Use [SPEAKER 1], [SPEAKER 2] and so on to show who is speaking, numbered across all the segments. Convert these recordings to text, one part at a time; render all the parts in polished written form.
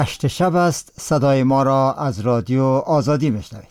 [SPEAKER 1] 8 شب است. صدای ما را از رادیو آزادی میشنوید.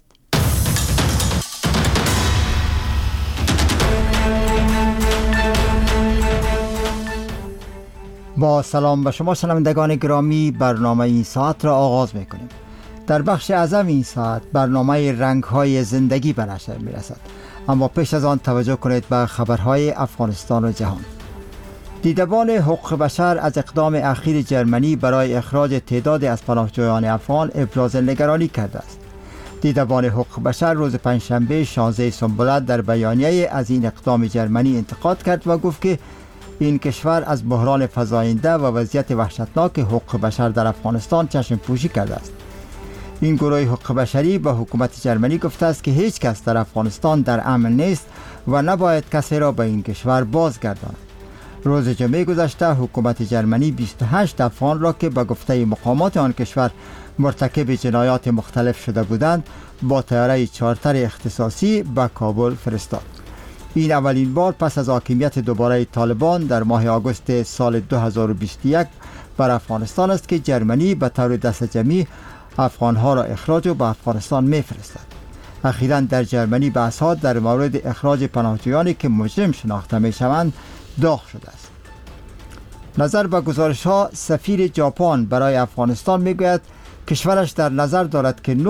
[SPEAKER 1] با سلام به شما شنوندگان گرامی، برنامه این ساعت را آغاز میکنیم. در بخش اعظم این ساعت برنامه رنگ‌های زندگی به نشر میرسد، اما پیش از آن توجه کنید به خبرهای افغانستان و جهان. دیدبان حقوق بشر از اقدام اخیر جرمنی برای اخراج تعدادی از پناهجویان افغان ابراز نگرانی کرده است. دیدبان حقوق بشر روز پنجشنبه 16 سنبلت در بیانیه از این اقدام جرمنی انتقاد کرد و گفت که این کشور از بحران فزاینده و وضعیت وحشتناک حقوق بشر در افغانستان چشم پوشی کرده است. این گروه حقوق بشری به حکومت جرمنی گفته است که هیچ کس در افغانستان در امن نیست و نباید کسی را به این کشور بازگرداند. روز جمعه گذشته حکومت جرمنی 28 افغان را که به گفته مقامات آن کشور مرتکب جنایات مختلف شده بودند با طیاره چارتر اختصاصی به کابل فرستاد. این اولین بار پس از حاکمیت دوباره طالبان در ماه آگوست سال 2021 بر افغانستان است که جرمنی به طور دست جمعی افغانها را اخراج و به افغانستان می‌فرستد. اخیراً در جرمنی بحث‌ها در مورد اخراج پناهجویانی که مجرم شناخته می‌شوند داغ شده است. نظر به گزارش‌ها سفیر ژاپن برای افغانستان می‌گوید کشورش در نظر دارد که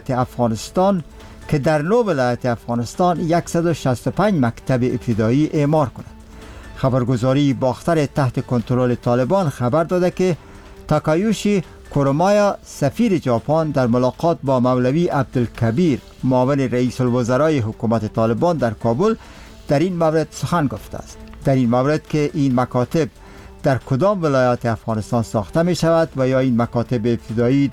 [SPEAKER 1] در 9 ولایت افغانستان 165 مکتب ابتدایی اعمار کند. خبرگزاری باختر تحت کنترل طالبان خبر داده که تاکایوشی کورومایا سفیر ژاپن در ملاقات با مولوی عبدالکبیر معاون رئیس الوزرای حکومت طالبان در کابل در این مورد سخن گفته است. در این مورد که این مکاتب در کدام ولایات افغانستان ساخته می شود و یا این مکاتب ابتدایی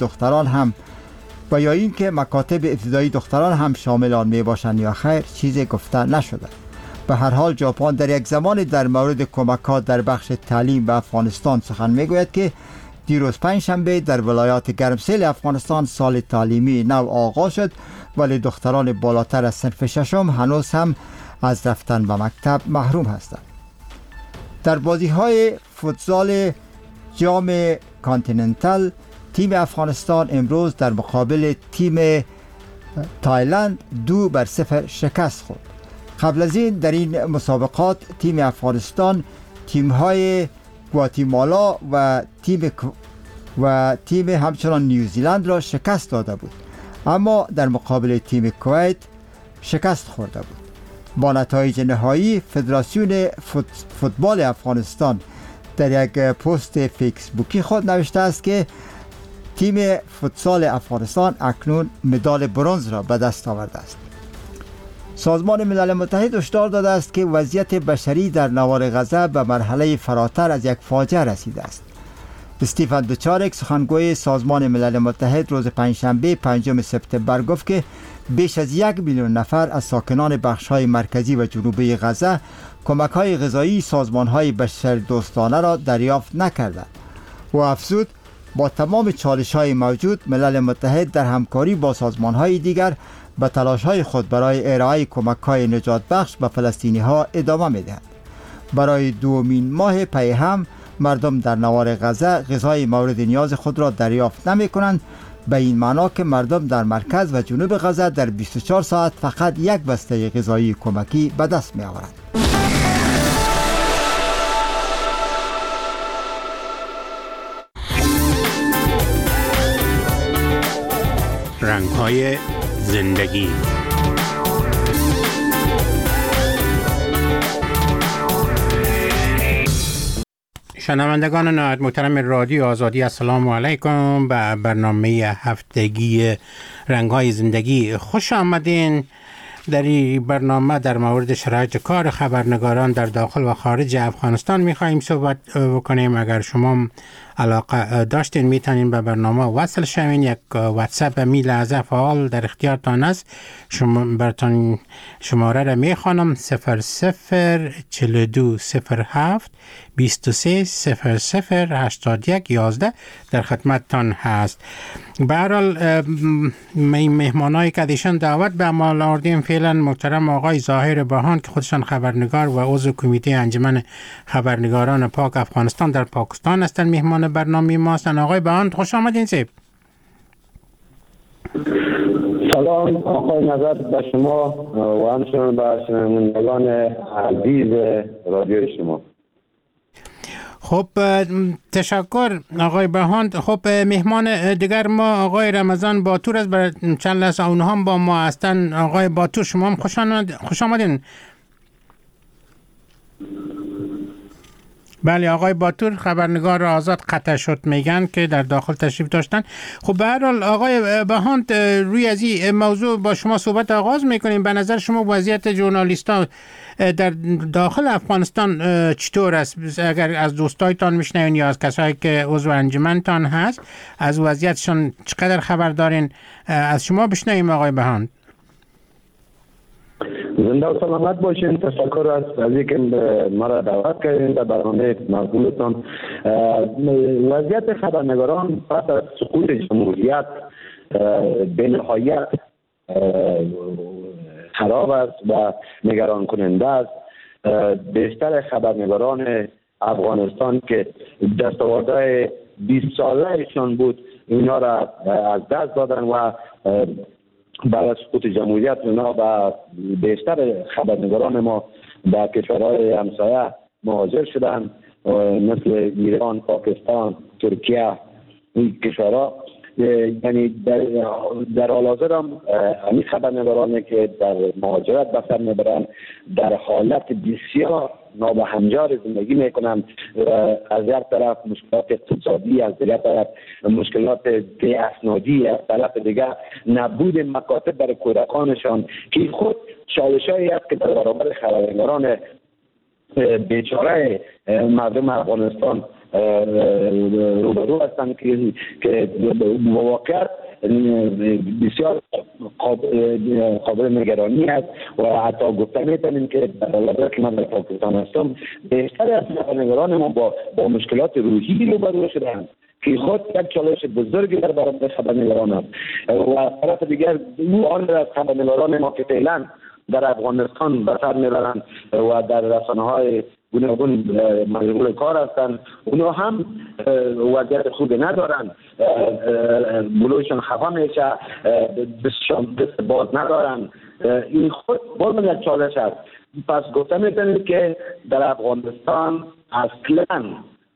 [SPEAKER 1] دختران هم شامل آن می باشند یا خیر چیزی گفته نشده. به هر حال ژاپن در یک زمانی در مورد کمک‌ها در بخش تعلیم به افغانستان سخن می گوید که دیروز پنجشنبه در ولایات گرمسیر افغانستان سال تعلیمی نو آغاز شد، ولی دختران بالاتر از صنف ششم هنوز هم از رفتن به مکتب محروم هستند. در بازی‌های فوتزال جام کانتیننتال تیم افغانستان امروز در مقابل تیم تایلند 2-0 شکست خورد. قبل از این در این مسابقات تیم افغانستان تیم‌های گواتیمالا و تیم همچنان نیوزیلند را شکست داده بود، اما در مقابل تیم کویت شکست خورده بود. با نتایج نهایی فدراسیون فوتبال افغانستان در یک پست فیسبوکی خود نوشته است که تیم فوتسال افغانستان اکنون مدال برنز را به دست آورده است. سازمان ملل متحد هشدار داده است که وضعیت بشری در نوار غزه به مرحله فراتر از یک فاجعه رسیده است. استیفن دوچارک سخنگوی سازمان ملل متحد روز پنجشنبه 5 سپتامبر گفت که بیش از 1 میلیون نفر از ساکنان بخش‌های مرکزی و جنوبی غزه کمک‌های غذایی سازمان‌های بشردوستانه را دریافت نکردند. او افزود با تمام چالش‌های موجود ملل متحد در همکاری با سازمان‌های دیگر به تلاش‌های خود برای ارائه کمک‌های نجات بخش به فلسطینی‌ها ادامه می‌دهد. برای دومین ماه پی هم مردم در نوار غزه غذای مورد نیاز خود را دریافت نمی‌کنند، به این معنا که مردم در مرکز و جنوب غزه در 24 ساعت فقط یک بسته غذایی کمکی به دست می‌آورند.
[SPEAKER 2] رنگ‌های زندگی. شنوندگان نهایت محترم رادیو آزادی، السلام علیکم. به برنامه هفتگی رنگ‌های زندگی خوش آمدین. در این برنامه در مورد شرایط کار خبرنگاران در داخل و خارج افغانستان می‌خواهیم صحبت بکنیم. اگر شما علاقه داشتین میتونین به برنامه وصل شوین. یک واتساپ می لحظه فعال در اختیارتان است. براتون شماره را میخوانم: 004207 23008111 در خدمتتان هست. به هر حال مهمانایی که دیشان دعوت به عمل آوردیم فعلا محترم آقای ظاهر بهان که خودشان خبرنگار و عضو کمیته انجمن خبرنگاران پاک افغانستان در پاکستان هستند مهمان میهمان برنامه ما هستند. آقای بهاند خوش آمدین.
[SPEAKER 3] سلام آقای نظر به شما و همچنین به شنوندگان عزیز رادیو شما.
[SPEAKER 2] خب تشکر آقای بهاند. خب مهمان دیگر ما آقای رمضان باتور است. برای چند لحظه اونها هم با ما هستن. آقای باتور شما هم خوش آمدین. بله آقای باتور خبرنگار آزاد قطع شد میگن که در داخل تشریف داشتن. خب به هر حال آقای بهاند روی از این موضوع با شما صحبت آغاز میکنیم. به نظر شما وضعیت ژورنالیست‌ها در داخل افغانستان چطور است؟ اگر از دوستایتان میشنوین یا از کسایی که عضو انجمنتان هست از وضعیتشان چقدر خبر دارین؟ از شما بشنویم آقای بهاند.
[SPEAKER 3] زنده و سلامت باشین. تشکر از اینکه ما را دعوت کردین در برنامه مقبولتان. وضعیت خبرنگاران پس از سقوط جمهوریت به نهایت خراب است و نگران کننده است. بیشتر خبرنگاران افغانستان که دستاوردهای 20 سالهشان بود اینا را از دست دادن و بعد از سقوط جمهوریت اونا و بیشتر خبرنگاران ما به کشورهای همسایه مهاجر شدن مثل ایران، پاکستان، ترکیه. این کشورها یعنی در حال حاضر هم همین خبرنگارانی که در مهاجرت به سر میبرند در حالت بسیار نابهنجار زندگی میکنند. از یک طرف مشکلات اقتصادی، از دیگر طرف مشکلات اسنادی، از طرف دیگر نبود مکاتب برای کودکانشان که خود چالش‌هایی است که در برابر خبرنگاران بیچاره مردم افغانستان روبرو هستند که واقعا بسیار قابل نگرانی است و حتی گفته میتونیم که در حالت که من در پاکستان هستم بیشتر از خبرنگاران ما با مشکلات روحی روبرو شدند که خود یک چالش بزرگی در برابر خبرنگاران است. و از طرف دیگر آن از خبرنگاران ما که فعلا در افغانستان به سر میبرند و در رسانه‌های گوناگون مشغول کار هستند، اونا هم وضعیت خوبی ندارند. بلوشان خفا میشه، دست باز ندارند. این خود باز یک چالش است. پس گفته میتونید که در افغانستان اصلا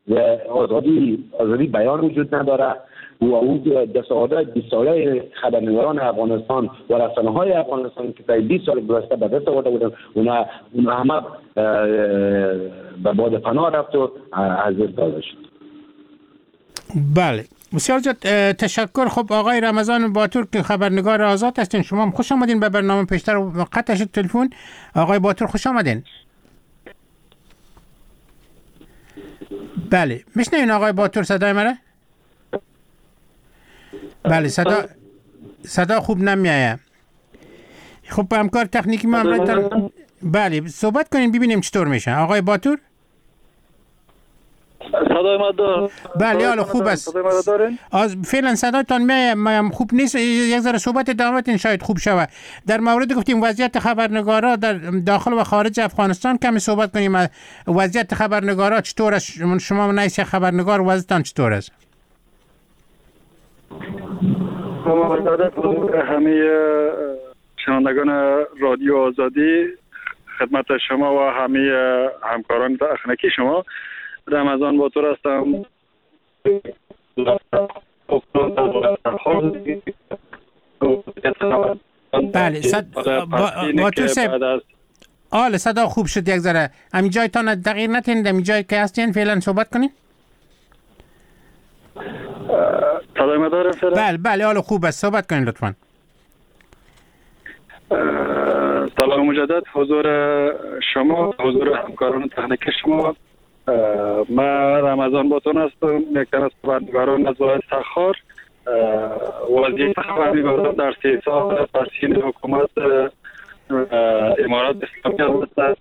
[SPEAKER 3] آزادی بیان وجود نداره و اون دستاوردهای 20 ساله خبرنگاران افغانستان و رسانه‌های افغانستان که تا 20 سال گذشته به دست آورده بودن اونا همه به باد پناه رفت و از دست داده شد.
[SPEAKER 2] بله بسیار زیاد تشکر. خب آقای رمضان باتور که خبرنگار آزاد هستین، شما هم خوش آمدین به برنامه. پیشتر قطع شد تلفن. آقای باتور خوش آمدین. بله میشنوین آقای باتور صدای مرا؟ بله صدا خوب نمیایه. خب همکار تکنیکی ما امروز بله صحبت کنین ببینیم چطور میشه. آقای باتور
[SPEAKER 4] صدای ما دار؟
[SPEAKER 2] بله حالا خوب است.
[SPEAKER 4] صدای ما دارین؟
[SPEAKER 2] فعلا صدایتان میام خوب نیست. یک ذره صحبت ادامه‌تون شاید خوب شوه. در مورد گفتیم وضعیت خبرنگارا در داخل و خارج افغانستان کمی صحبت کنیم. وضعیت خبرنگارا چطور است؟ شما نیست خبرنگار وضعیتان چطور است؟
[SPEAKER 4] همه شنوندگان رادیو آزادی، خدمت شما و همه همکاران تکنیکی شما، رمضان باتور هستم.
[SPEAKER 2] بله باتور صاحب صدا خوب شد. یک ذره همین جایتان دقیق نتین، همین جای که هستین فعلا صحبت کنین.
[SPEAKER 4] صدای ما داره فعلا؟
[SPEAKER 2] بله حالا خوب است، صحبت کنین لطفاً.
[SPEAKER 4] سلام مجدد حضور شما، حضور همکاران تکنیکی شما. من رمضان باتون هستم، یک تن از خبرنگاران از ولایت تخار. وضعیت خبرنگاران در 3 سال پسین حکومت امارات اسلامی هست.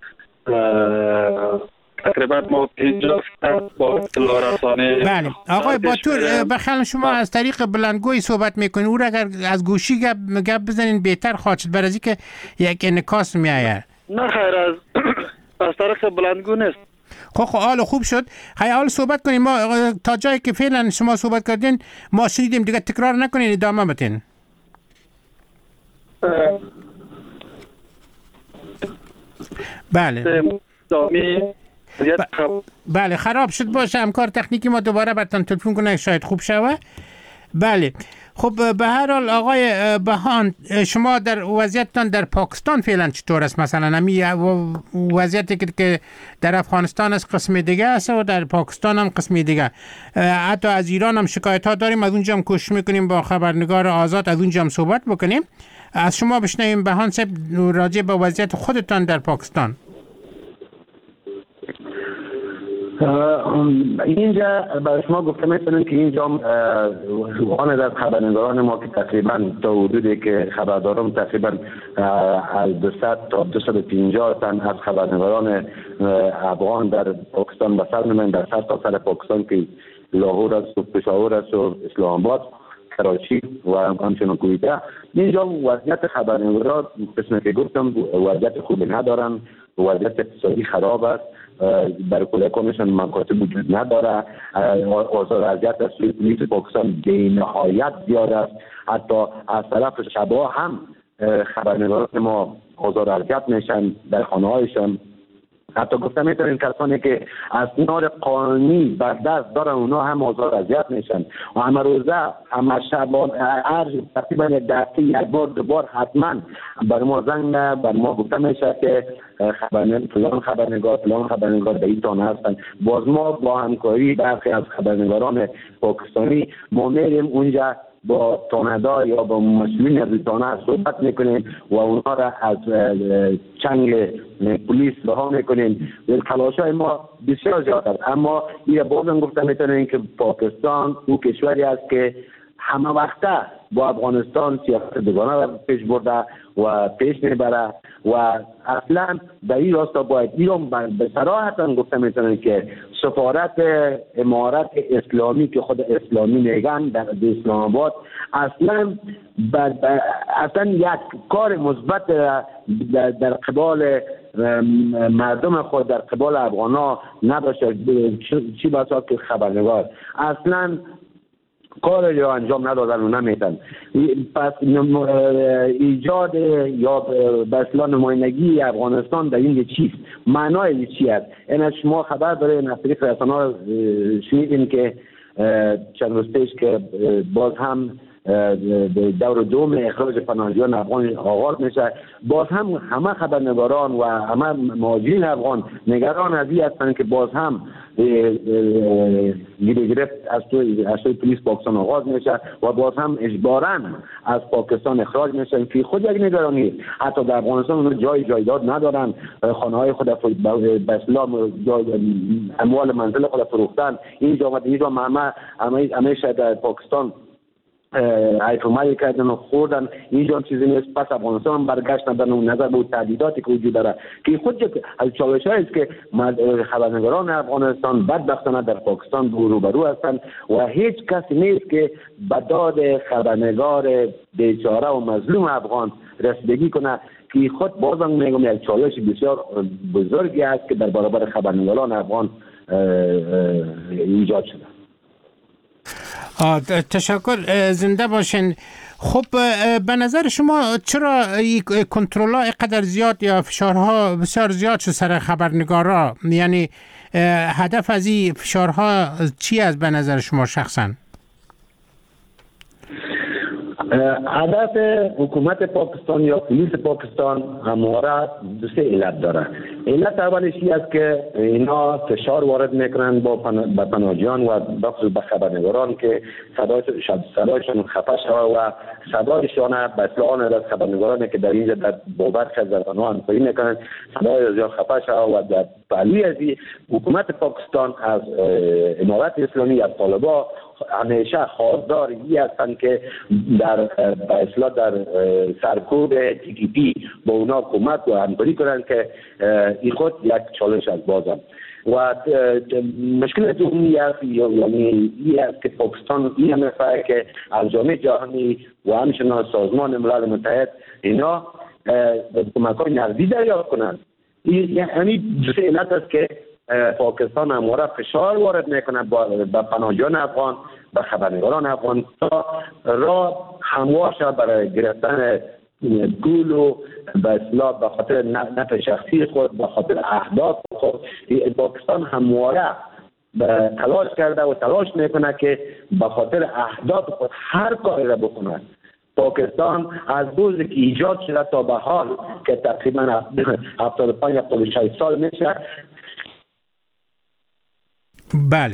[SPEAKER 4] تقریبا ما 50 با اطلاع رسانه.
[SPEAKER 2] بله آقای باتور بخیال شما از طریق بلندگوی صحبت میکنین، او را اگر از گوشی گپ بزنین بهتر خواهد شد، برای اینکه یک انعکاس میآید.
[SPEAKER 4] نه خیر، از طریق بلندگو نیست.
[SPEAKER 2] خب حالا خوب شد. حالا صحبت کنیم. ما تا جایی که فعلا شما صحبت کردین ما شنیدیم، دیگه تکرار نکنین، ادامه بدین. بله بله خراب شد باشه، همکار تکنیکی ما دوباره براتون تلفن کنه شاید خوب شوه. بله خب به هر حال آقای بهان، شما در وضعیتتان در پاکستان فعلا چطور است؟ مثلا همی وضعیتی که در افغانستان است قسم دیگه است و در پاکستان هم قسم دیگه. حتی از ایران هم شکایت ها داریم، از اونجا هم کوشش میکنیم با خبرنگار آزاد از اونجا هم صحبت بکنیم. از شما بشنویم بهان صاحب راجع به وضعیت خودتان در پاکستان.
[SPEAKER 3] اینجا برای شما گفتم میتونم که اینجا وان از خبرنگاران ما که تقریبا تا حدودی که خبر دارم تقریبا از 200 تا 250 تن از خبرنگاران افغان در پاکستان به سر می‌برند، در سر پاکستان که لاهور است و پشاور است و اسلام آباد، کراچی و همچنین کویته. اینجا وضعیت خبرنگاران قسمی که گفتم وضعیت خوبی ندارن، وضعیت اقتصادی خراب است، برای کودکانشان مکاتب وجود نداره، آزار اذیت از سوی پلیس پاکستان بی‌نهایت زیاد است. حتی از طرف شبا هم خبرنگاران ما آزار اذیت میشن در خانه هایشان. حتی گفتم میتونین کسانی که اسناد قانونی بر دست دارن اونا هم آزار اذیت میشن و همه روزه همه شبان تقریبا یک بار دو بار حتما بر ما زنگ بر ما گفته میشه که فلان خبرنگار به این تانه هستن. باز ما با همکاری برخی از خبرنگاران پاکستانی ما میریم اونجا با تانه‌دار یا با مسئولین از تانه صحبت میکنیم و اونا را از چنگ پلیس رها میکنیم. تلاش‌های ما بسیار زیاد است، اما این بازم گفتم میتونیم که پاکستان او کشوری است که همه وقته با افغانستان سیاست دوگانه را پیش برده و پیش میبره و اصلا در این راستا باید ایران به صراحت گفته میتونن که سفارت امارت اسلامی که خود اسلامی میگن در اسلام آباد اصلا یک کار مثبت در قبال مردم خود در قبال افغانا نداشته، چی بسا که خبرنگار اصلا کار یا انجام ندادن و نمیتن. پس ایجاد یا به اصطلاح نمایندگی افغانستان در این چیست؟ معنای چی است؟ این شما خبر داره از طریق رسانه‌ها شنیدین که چند روز پیش که باز هم دور دوم اخراج پناهجویان افغان آغاز میشه. باز هم همه خبرنگاران و همه مهاجرین افغان نگران از این هستند که باز هم گرفت از توی پلیس پاکستان آغاز میشه و باز هم اجباراً از پاکستان اخراج میشن که خود یک نگرانی. حتی در افغانستان اونها جایداد ندارن، خانه های خود به اصطلاح اموال منزل خود فروختن. اینجا همیشه در پاکستان ایتومایی کردن و خوردن، اینجا چیزی نیست. پس افغانستان برگشت ندن و نظر به تعدیداتی که وجود داره که خود از چالش هاییست که خبرنگاران افغانستان بدبختانه در پاکستان روبرو هستند و هیچ کسی نیست که به داد خبرنگار بیچاره و مظلوم افغان رسیدگی کنه که خود بازم میگم یک چالش بسیار بزرگی است که در برابر خبرنگاران افغان ایجاد شده.
[SPEAKER 2] تشکر، زنده باشین. خب به نظر شما چرا کنترل‌ها اینقدر زیاد یا فشارها بسیار زیاد شد سر خبرنگارا؟ یعنی هدف از این فشارها چی است به نظر شما شخصا؟
[SPEAKER 3] هدف حکومت پاکستان یا پلیس پاکستان همواره دو سه علت داره. علت اولش این است که اینا فشار وارد میکنن به پناهجویان و به خبرنگاران که صدایشان خفه شود و صدایشان به اصطلاح از خبرنگارانی که در اینجا در بابت از زبان‌ها همکاری میکنن صدایشان خفه شود و در پهلوی از حکومت پاکستان از امارت اسلامی یا طالبان همیشه خواستار این هستند که در اصلاح در سرکوب TTP با اونا کمک و همکاری کنند که این خود یک چالش از بازم و مشکل دومی است، یعنی این است که پاکستان این می‌فهمه که از جامعه جهانی و همچنین سازمان ملل متحد اینا کمک‌های نقدی دریافت کنند. یعنی دو سه علت است که پاکستان همواره فشار وارد میکنه به پناهجویان افغان، به خبرنگاران افغان تا راه هموار شد برای گرفتن گول و به اصطلاح به خاطر نفع شخصی خود، به خاطر اهداف خود. پاکستان همواره تلاش کرده و تلاش میکنه که به خاطر اهداف خود هر کاری را بکنه. پاکستان از روزی که ایجاد شده تا به حال که تقریبا 75-76 سال میشه.
[SPEAKER 2] بله،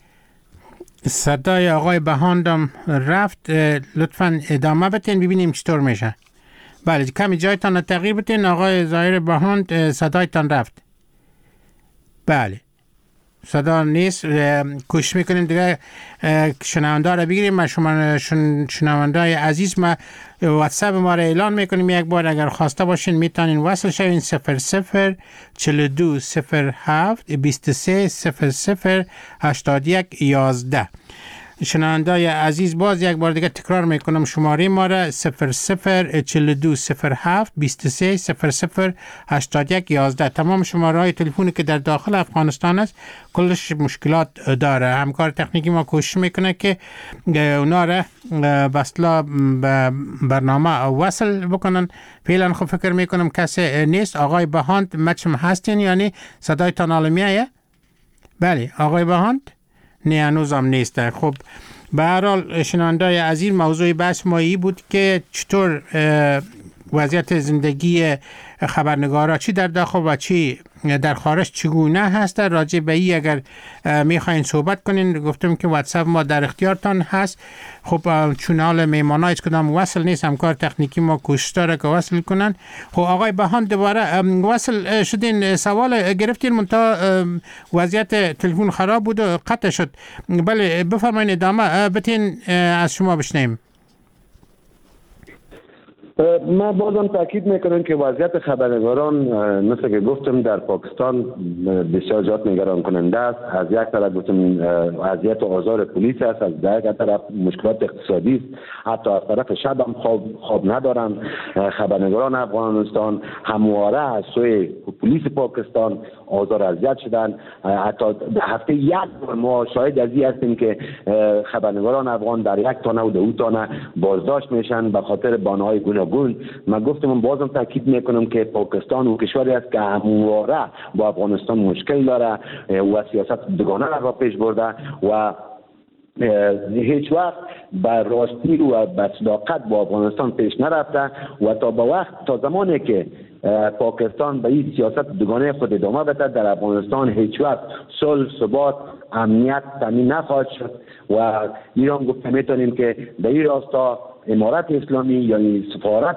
[SPEAKER 2] صدای آقای بهاندم رفت. لطفاً ادامه بتین ببینیم چطور میشه. بله، کمی جایتان تغییر بتین. آقای ظاهر بهاند صدایتان رفت. بله، صدا نیست. کوشش میکنیم دیگه شنونده را بگیریم. ما شما شنونده عزیز، ما واتساپ ما را اعلان میکنیم. یک بار اگر خواسته باشین میتونین وصل شوین 00 42 07 23 00 81 11. شنونده عزیز، باز یک بار دیگه تکرار میکنم شماره ما را 00 42 07 23 00 81 11. تمام شماره های تلفنی که در داخل افغانستان است کلش مشکلات داره. همکار تکنیکی ما کوشش میکنه که اونا را بسلا برنامه وصل بکنن. فعلا خب فکر میکنم کسی نیست. آقای بهاند مچم هستین؟ یعنی صدایتان عالمیه؟ بله آقای بهاند نه هنوز هم نیست. خب به هر حال شنونده عزیز، موضوع بحث ما این بود که چطور وضعیت زندگی خبرنگارا چی در داخل و چی در خارج چگونه هست. راجع به این اگر میخواین صحبت کنین، گفتم که واتساپ ما در اختیارتان هست. خب چون حال میمانا هیچ کدام وصل نیست، همکار تکنیکی ما کوشش داره که وصل کنن. خب آقای بهان دوباره وصل شدین، سوال گرفتین منتها وضعیت تلفن خراب بود و قطع شد. بله بفرمایید ادامه بتین از شما بشنیم.
[SPEAKER 3] من بازم تاکید میکنم که وضعیت خبرنگاران مثل که گفتم در پاکستان بسیار زیاد نگران کننده است. از یک طرف گفتم وضعیت آزار پلیس است، از یک طرف مشکلات اقتصادی است، حتی از طرف شب هم خواب ندارن. خبرنگاران افغانستان همواره از سوی پلیس پاکستان آزار اذیت شدن. حتی هفته یک بار ما شاهد از این هستیم که خبرنگاران افغان در 1 تانه و 2 تانه بازداشت میشن به خاطر بانه‌های گوناگون. من گفتم بازم تاکید میکنم که پاکستان و کشوری است که همواره با افغانستان مشکل داره و سیاست دوگانه را پیش برده و هیچ وقت به راستی و به صداقت با افغانستان پیش نرفته و تا زمانی که پاکستان به این سیاست دوگانه خود ادامه بده در افغانستان هیچ وقت صلح، ثبات، امنیت تامین نخواهد شد و ایران گفته میتونیم که در این راستا امارت اسلامی یعنی سفارت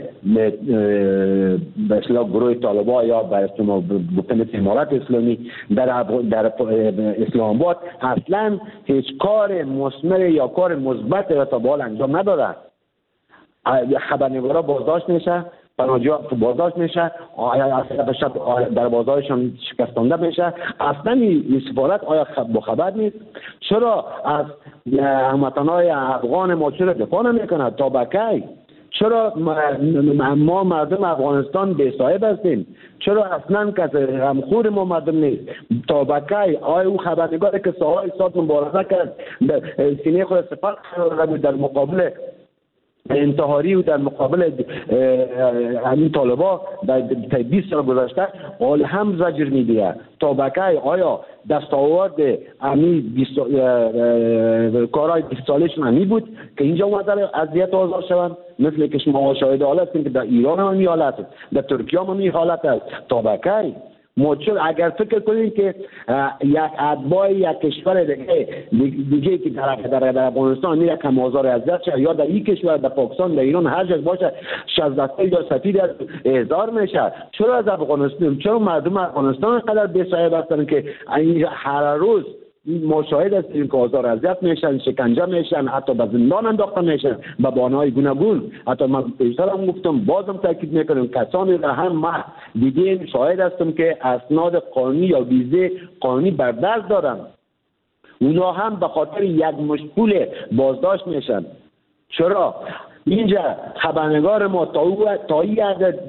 [SPEAKER 3] به اصطلاح گروه طالبان یا به اصطلاح امارت اسلامی در اسلام آباد اصلا هیچ کار مثمر یا کار مثبت را تا به حال انجام نداده. خبرنگارا بازداشت میشه، پناهجویان بازداشت میشه، در بازارشان شکستانده میشه. اصلا این سفارت آیا با خبر نیست؟ چرا از هموطنان افغان ما چرا دفاع نمیکنه؟ تا بکی؟ چرا ما مردم افغانستان بی صاحب هستیم؟ چرا اصلا کسی غمخور ما مردم نیست؟ تا بکی آیا او خبرنگاری که سالهای سال مبارزه کرد سینه خود سپر در مقابل انتحاری و در مقابل همین طالبا در 20 سال گذشته حال هم زجر میدیه؟ تا بکی آیا دستاورد همین کارهای 20 سالشون همی بود که اینجا اومده اذیت و آزار شوند؟ مثل که شما شاهد حالت هستیم که در ایران هم این حالت است، در ترکیه هم این حالت است. تا بکی ما اگر فکر کنیم که یک اتباع یک کشور دیگه که در افغانستان میره کم آزار اذیت شه یا در این کشور در پاکستان در ایران هر جا باشه 16 یا سفید احضار میشه، چرا از افغانستان، چرا مردم افغانستان قدر بی صاحب هستن که هر روز ما شاهد هستیم که آزار اذیت میشن، شکنجه میشن، حتی به زندان انداخته میشن به بهانه‌های گوناگون. حتی من پیشتر هم گفتم بازم تاکید میکنم کسانی را هم ما دیدیم شاهد هستم که اسناد قانونی یا ویزه قانونی بر دست دارن، اونا هم به خاطر یک مشت پول بازداشت میشن. چرا اینجا خبرنگار ما تا این عدد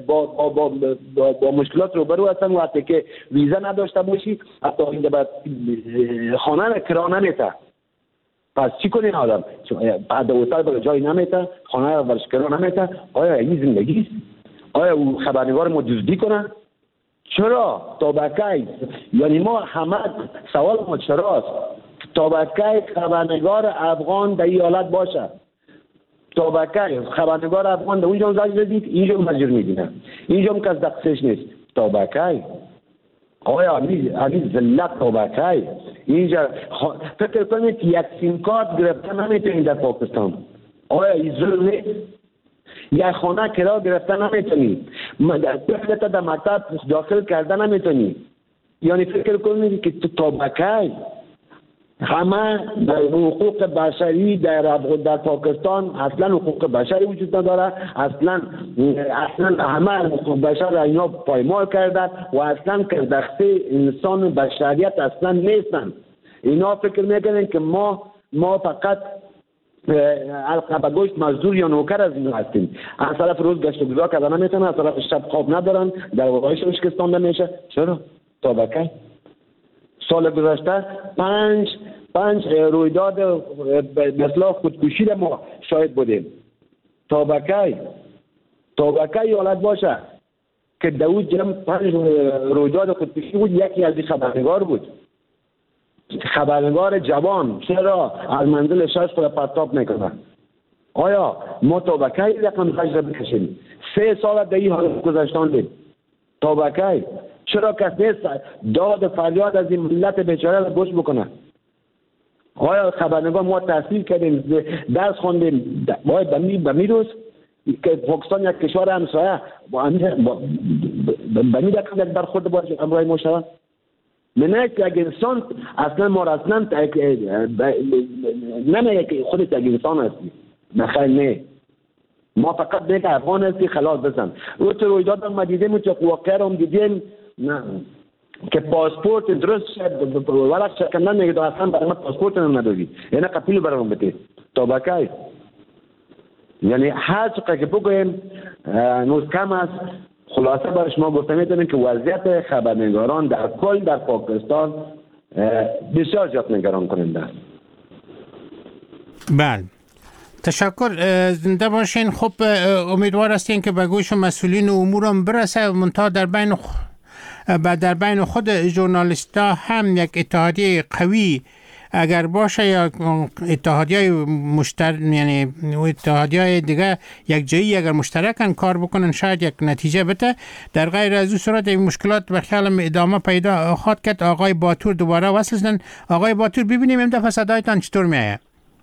[SPEAKER 3] با مشکلات روبرو هستن. وقتی که ویزا نداشته باشی حتی اینجا بعد خانه را کرا نمیته. پس چی کنین آدم؟ بعد اوتل برای جای نمیته، خانه را برش کرا نمیته. آیا این زندگی است؟ آیا او خبرنگار ما دزدی کنن؟ چرا؟ تا بکی؟ یعنی ما همه سوال ما چراست؟ تا بکی خبرنگار افغان در این حالت باشه؟ تا بکی خبرنگار افغان در اونجا زجر دید، اینجا مجر میدینه، اینجا هم کس دقصش نیست. تا بکی؟ آیا همین ذلت تا بکی؟ اینجا فکر کنید یک سیم کارت گرفته نمیتونید در پاکستان. آیا این ظلم نیست؟ یک خانه کرا گرفته نمیتونی، طفلت در مکتب داخل کرده نمیتونی. یعنی فکر کنید که تو طبقه همه در حقوق بشری در پاکستان اصلا حقوق بشری وجود نداره. اصلا همه حقوق بشر را اینا پایمال کردن و اصلا که دسته انسان بشریت اصلا نیستن. اینا فکر میکنن که ما فقط القبه گوشت مزدور یا نوکر از این هستیم. از طرف روز گشت و گذار کردن نمیتونن، از طرف شب خواب ندارن، در وقایشون شکستان نمیشه. چرا؟ طبقه سال گذشته پنج رویداد مثل خودکشی را ما شاهد بودیم. طبقه حالت باشه که داود جمع 5 رویداد خودکشی بود، یکی از خبرنگار بود، خبرنگار جوان. چرا از منزل 6 خود پرتاب میکنه؟ آیا ما طبقه رقم زجر بکشیم؟ 3 سال در این حالت گذشتاندیم. طبقه چرا کس نیست داد فریاد از این ملت بیچاره را گوش بکنه؟ آیا خبرنگار ما تحصیل کردیم، درس خوندیم، باید به میروز که پاکستان یک کشور همسایه به می رقم یک برخورد باید امرای ما شود؟ منه که یک انسان اصلا ما را اصلا نمیگه که خودت یک انسان هستی. نخیر نه، ما فقط میگه افغان هستی خلاص بزن. رویداد هم دیدیم که واقعا هم دیدیم که پاسپورت درست شد ورق شکندن میگه اصلا برای ما پاسپورت هم نداری، یعنی قپیل برام بده. طبقه یعنی هر چقدر که بگویم نوز کم است. خلاصه برای شما گفته میتونیم که وضعیت خبرنگاران در کل در پاکستان بسیار زیاد نگران کننده است.
[SPEAKER 2] بله، تشکر، زنده باشین. خب امیدوار هستین که به گوش مسئولین امورم برسه. منتها در بین خود ژورنالیستا هم یک اتحادیه قوی اگر باشه یا اتحادیه یعنی اتحادیه دیگه یک جایی اگر مشترکن کار بکنن شاید یک نتیجه بده. در غیر از این صورت این مشکلات به خیالم ادامه پیدا خواهد کرد. آقای باتور دوباره وصل شدن. آقای باتور ببینیم این دفعه صدایتان چطور میآید؟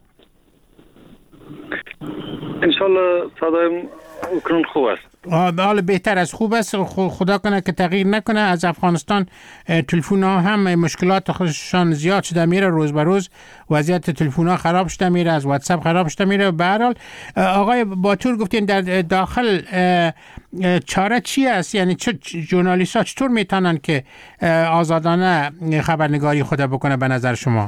[SPEAKER 4] انشالله صدایم اکنون خوب است.
[SPEAKER 2] حال بهتر از خوب است. خدا کنه که تغییر نکنه. از افغانستان تلفن ها هم مشکلات خودشان زیاد شده میره، روز به روز وضعیت تلفن ها خراب شده میره، از واتساپ خراب شده میره. به هر حال آقای باتور گفتین در داخل چاره چی است؟ یعنی ژورنالیست ها چطور میتونن که آزادانه خبرنگاری خود بکنه به نظر شما؟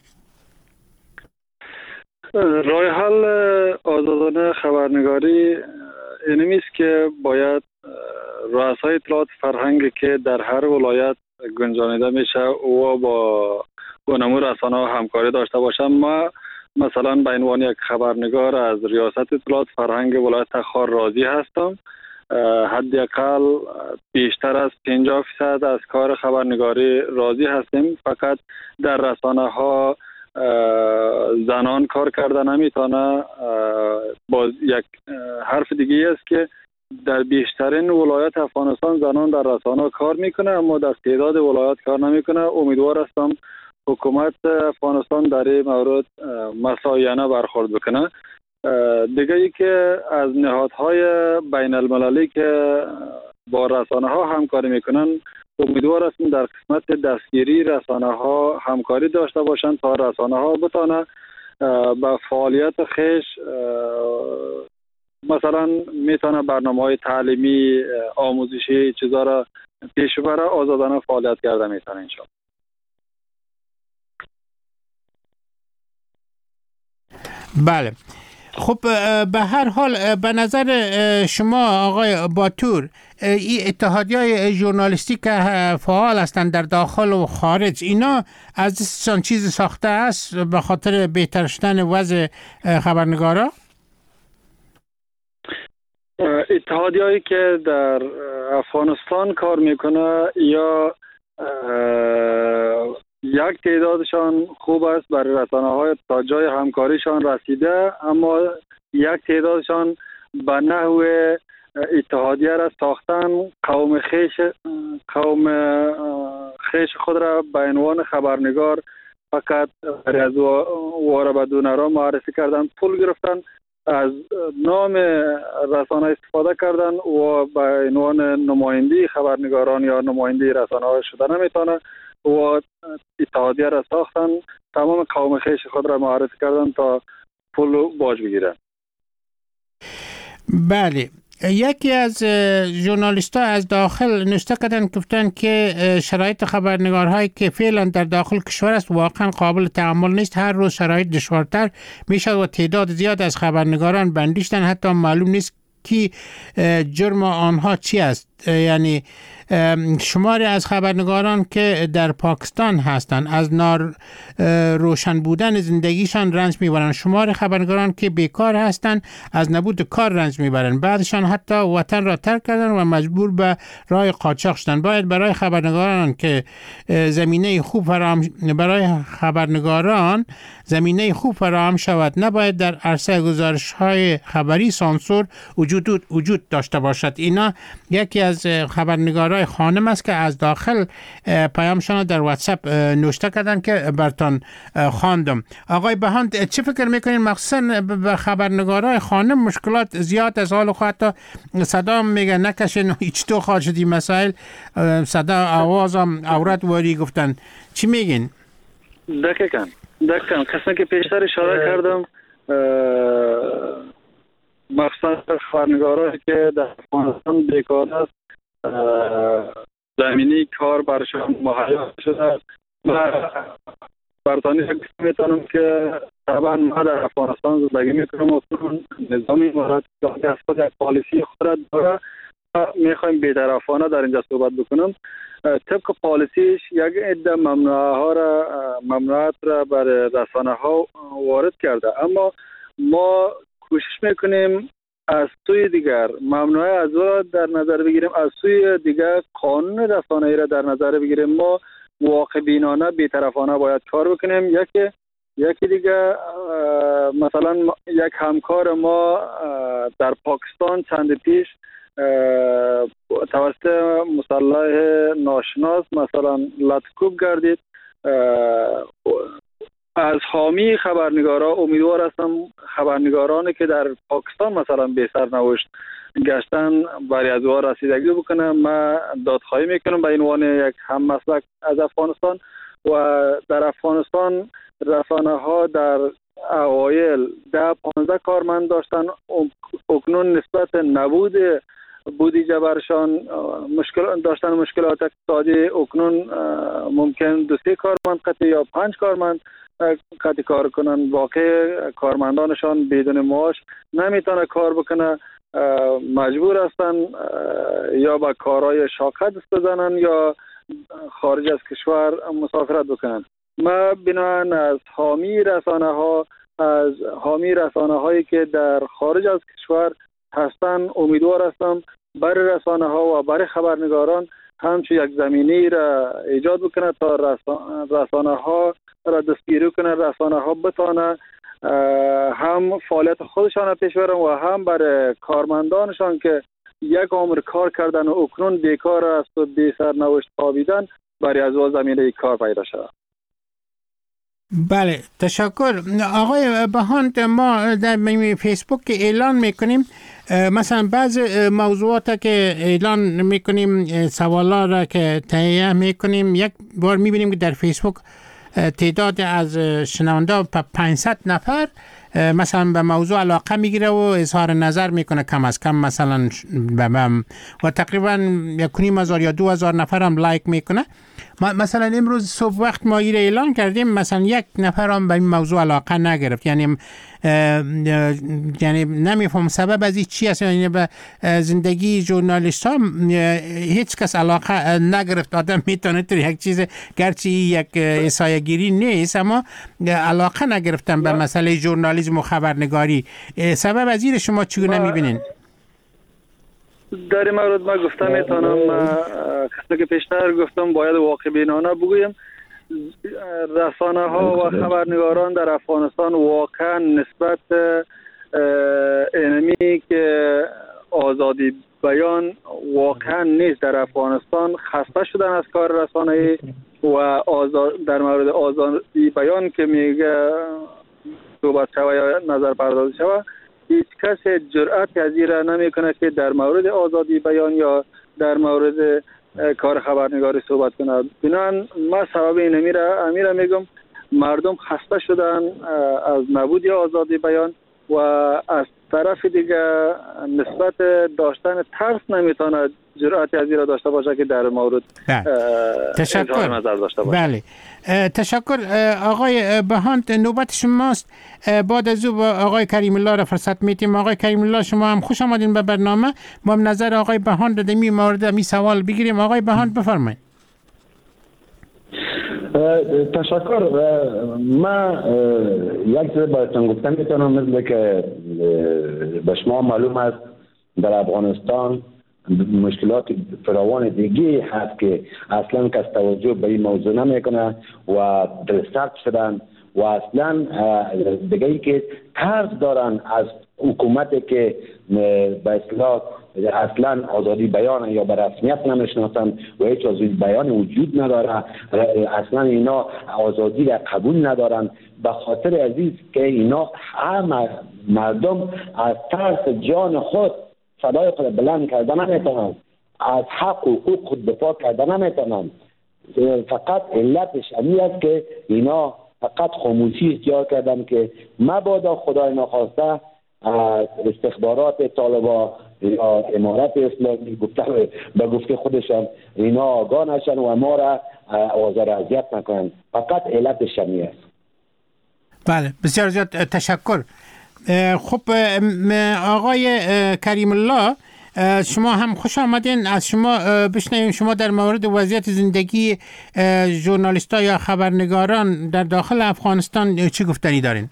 [SPEAKER 4] راه حل آزادانه خبرنگاری اینمی است که باید رؤسای اطلاعات فرهنگی که در هر ولایت گنجانیده میشه و با گونه‌مو رسانه‌ها همکاری داشته باشم. ما مثلا به عنوان یک خبرنگار از ریاست اطلاعات فرهنگ ولایت تخار راضی هستم. حداقل بیشتر از 50% از کار خبرنگاری راضی هستیم. فقط در رسانه‌ها زنان کار کرده نمیتونه. باز یک حرف دیگه است که در بیشترین ولایت افغانستان زنان در رسانه کار میکنه اما در تعداد ولایت کار نمیکنه. امیدوار هستم حکومت افغانستان در این مورد مساویانه برخورد بکنه. دیگه ای که از نهادهای بین المللی که با رسانه ها همکاری میکنن امیدوار هستم در قسمت دستگیری رسانه ها همکاری داشته باشند تا رسانه ها بتانه به فعالیت خیش مثلا میتونه برنامه‌های تعلیمی آموزشی چیزا را پیش ببره، آزادانه فعالیت کرده میتونه انشاءالله.
[SPEAKER 2] بله، خب به هر حال به نظر شما آقای باتور این اتحادیه‌های ژورنالیستی که فعال هستند در داخل و خارج اینا از دستشان چیز ساخته است به خاطر بهتر شدن وضع خبرنگارا؟
[SPEAKER 4] اتحادیه‌ای که در افغانستان کار میکنه یا یک تعدادشان خوب است برای رسانه‌های تا جای همکاریشان رسیده، اما یک تعدادشان به نحو اتحادیه را ساختن، قوم خیش خود را به عنوان خبرنگار فقط برای از واره بدونه را معرفی کردن، پول گرفتن، از نام رسانه استفاده کردن و به عنوان نماینده خبرنگاران یا نماینده رسانه شده نمیتونه و اتحادیه را ساختن، تمام قوم خیش خود را معرفی کردن تا پول باج بگیرن.
[SPEAKER 2] بله، یکی از ژورنالیست‌ها از داخل نوشته کردن گفتن که شرایط خبرنگارهایی که فعلا در داخل کشور است واقعا قابل تحمل نیست، هر روز شرایط دشوارتر میشد و تعداد زیاد از خبرنگاران بندیشتن، حتی معلوم نیست که جرم آنها چی است. یعنی شماری از خبرنگاران که در پاکستان هستند از روشن بودن زندگیشان رنج میبرند، شماری خبرنگاران که بیکار هستند از نبود کار رنج میبرند، بعضشان حتی وطن را ترک کردن و مجبور به راه قاچاق شدند. باید برای خبرنگاران که زمینه خوب فراهم شود، نباید در عرصه گزارش‌های خبری سانسور وجود داشته باشد. اینا یکی از خبرنگارای خانم است که از داخل پیامشان در واتساپ نوشته کردن که برتان خواندم. آقای بهان چه فکر میکنین مخصوصا به خبرنگارای خانم مشکلات زیاد از حال خود، حتی صدا میگه نکشین هیچ تو خواهد شدی مسائل، صدا آوازم عورت واری گفتن، چی میگین؟
[SPEAKER 4] دقیقاً قسم که پیشتر اشاره کردم، مخصوصا خبرنگارایی که در افغانستان بیکار است، زمینی کار برشان مهیا شده. و برطانی میتونم که طبعا ما در افغانستان زندگی میکنم و نظام امارات که از خود یک پالیسی خود داره، میخوایم بی‌طرفانه در اینجا صحبت بکنم. طبق پالیسیش یک عده ممنوعات را برای رسانه ها وارد کرده، اما ما کوشش میکنیم از سوی دیگر ممنوعه از را در نظر بگیریم، از سوی دیگر قانون رسانه‌ای را در نظر بگیریم. ما مواقبینانه بی‌طرفانه باید کار بکنیم. یکی دیگه مثلا یک همکار ما در پاکستان چند پیش توسط مسلح ناشناس مثلا لطکوب گردید. از حامی خبرنگارا امیدوار هستم خبرنگارانی که در پاکستان مثلا به سرنوشت گشتن برای از او رسیدگی بکنم. ما دادخواهی میکنم به عنوان یک هم مسلک از افغانستان. و در افغانستان رسانه ها در اوایل 10-15 کارمند داشتن، اکنون نسبت نبود بودجه برشان مشکلات اقتصادی، اکنون ممکن 2-3 کارمند قطعی یا 5 کارمند قطعی کار کنن. واقع کارمندانشان بدون معاش نمیتونه کار بکنه، مجبور هستن یا به کارهای شاقه دست بزنن یا خارج از کشور مسافرت بکنن. ما بنابراین از حامی رسانه هایی که در خارج از کشور هستن امیدوار هستم برای رسانه ها و برای خبرنگاران همچون یک زمینی را ایجاد بکنه تا رسانه ها را دستگیری کنه، رسانه ها بتانه هم فعالیت خودشان را پیش برن و هم برای کارمندانشان که یک عمر کار کردن و اکنون بیکار است و بی سرنوشت خوابیدن برای از او زمینه کار پیدا شود.
[SPEAKER 2] بله، تشکر آقای بهاند. ما در فیسبوک اعلان میکنیم مثلا بعض موضوعات که اعلان میکنیم، سوالا را که تهیه میکنیم، یک بار میبینیم که در فیسبوک تعداد از شنونده 500 نفر مثلا به موضوع علاقه میگیره و اظهار نظر میکنه کم از کم مثلا و تقریبا 1,500 یا 2,000 نفر هم لایک میکنه. مثلا امروز صبح وقت ما را اعلان کردیم، مثلا یک نفر هم به این موضوع علاقه نگرفت، یعنی نمیفهم سبب از این چی است. یعنی به زندگی ژورنالیست ها هیچ کس علاقه نگرفت. آدم میتونه یک چیز گرچه یک احصایه گیری نیست اما علاقه نگرفتن به مسئله ژورنالیسم و خبرنگاری. سبب از این شما چگونه میبینین؟
[SPEAKER 4] در این مورد ما گفتم میتونم که پیشتر گفتم باید واقع بینانه بگویم. رسانه ها و خبرنگاران در افغانستان واقعا نسبت اینمی که آزادی بیان واقعا نیست در افغانستان، خسته شدن از کار رسانه‌ای و در مورد آزادی بیان که میگه صحبت شوه یا نظر پردازی شوه، هیچ کس جرأت از این را نمیکنه که در مورد آزادی بیان یا در مورد کار خبرنگاری صحبت کنه. بنابراین ما سبب این امیره میگم مردم خسته شدن از نبود آزادی بیان و از طرف دیگه نسبت داشتن ترس نمیتونه جرأت از این را داشته باشه که در مورد اظهار نظر داشته باشه.
[SPEAKER 2] بله، تشکر آقای بهاند. نوبت شماست. بعد از او با آقای کریم الله را فرصت میتیم. آقای کریم الله شما هم خوش آمدین به برنامه. ما نظر آقای بهاند در این مورد می سوال بگیریم. آقای بهاند بفرمایید.
[SPEAKER 3] تشکر. من یک چیز بایدتان گفتم میتونم، مثل که به شما معلوم است در افغانستان مشکلات فراوان دیگه هست که اصلا کس توجه به این موضوع نمیکنه و دلسرد شدن و اصلا دیگه ای که ترس دارن از حکومتی که به اصطلاح اصلا آزادی بیان یا به رسمیت نمیشناسن و هیچ آزادی بیان وجود نداره، اصلا اینا آزادی را قبول ندارن. به خاطر عزیز که اینا همه مردم از ترس جان خود صدای خود بلند کردن نمیتونن، از حق و حقوق خود دفاع کردن نمیتونن. فقط علتش این است که اینا فقط خاموشی اختیار کردن که مبادا خدای ناخواسته استخبارات طالبان یا امارت اسلامی به گفته خودشان اینا آگاه نشن و ما را آزار اذیت نکنن. فقط علتش این است.
[SPEAKER 2] بله، بسیار زیاد تشکر. خب آقای کریم الله شما هم خوش آمدین. از شما بشنویم شما در مورد وضعیت زندگی ژورنالیست‌ها یا خبرنگاران در داخل افغانستان چی گفتنی دارین؟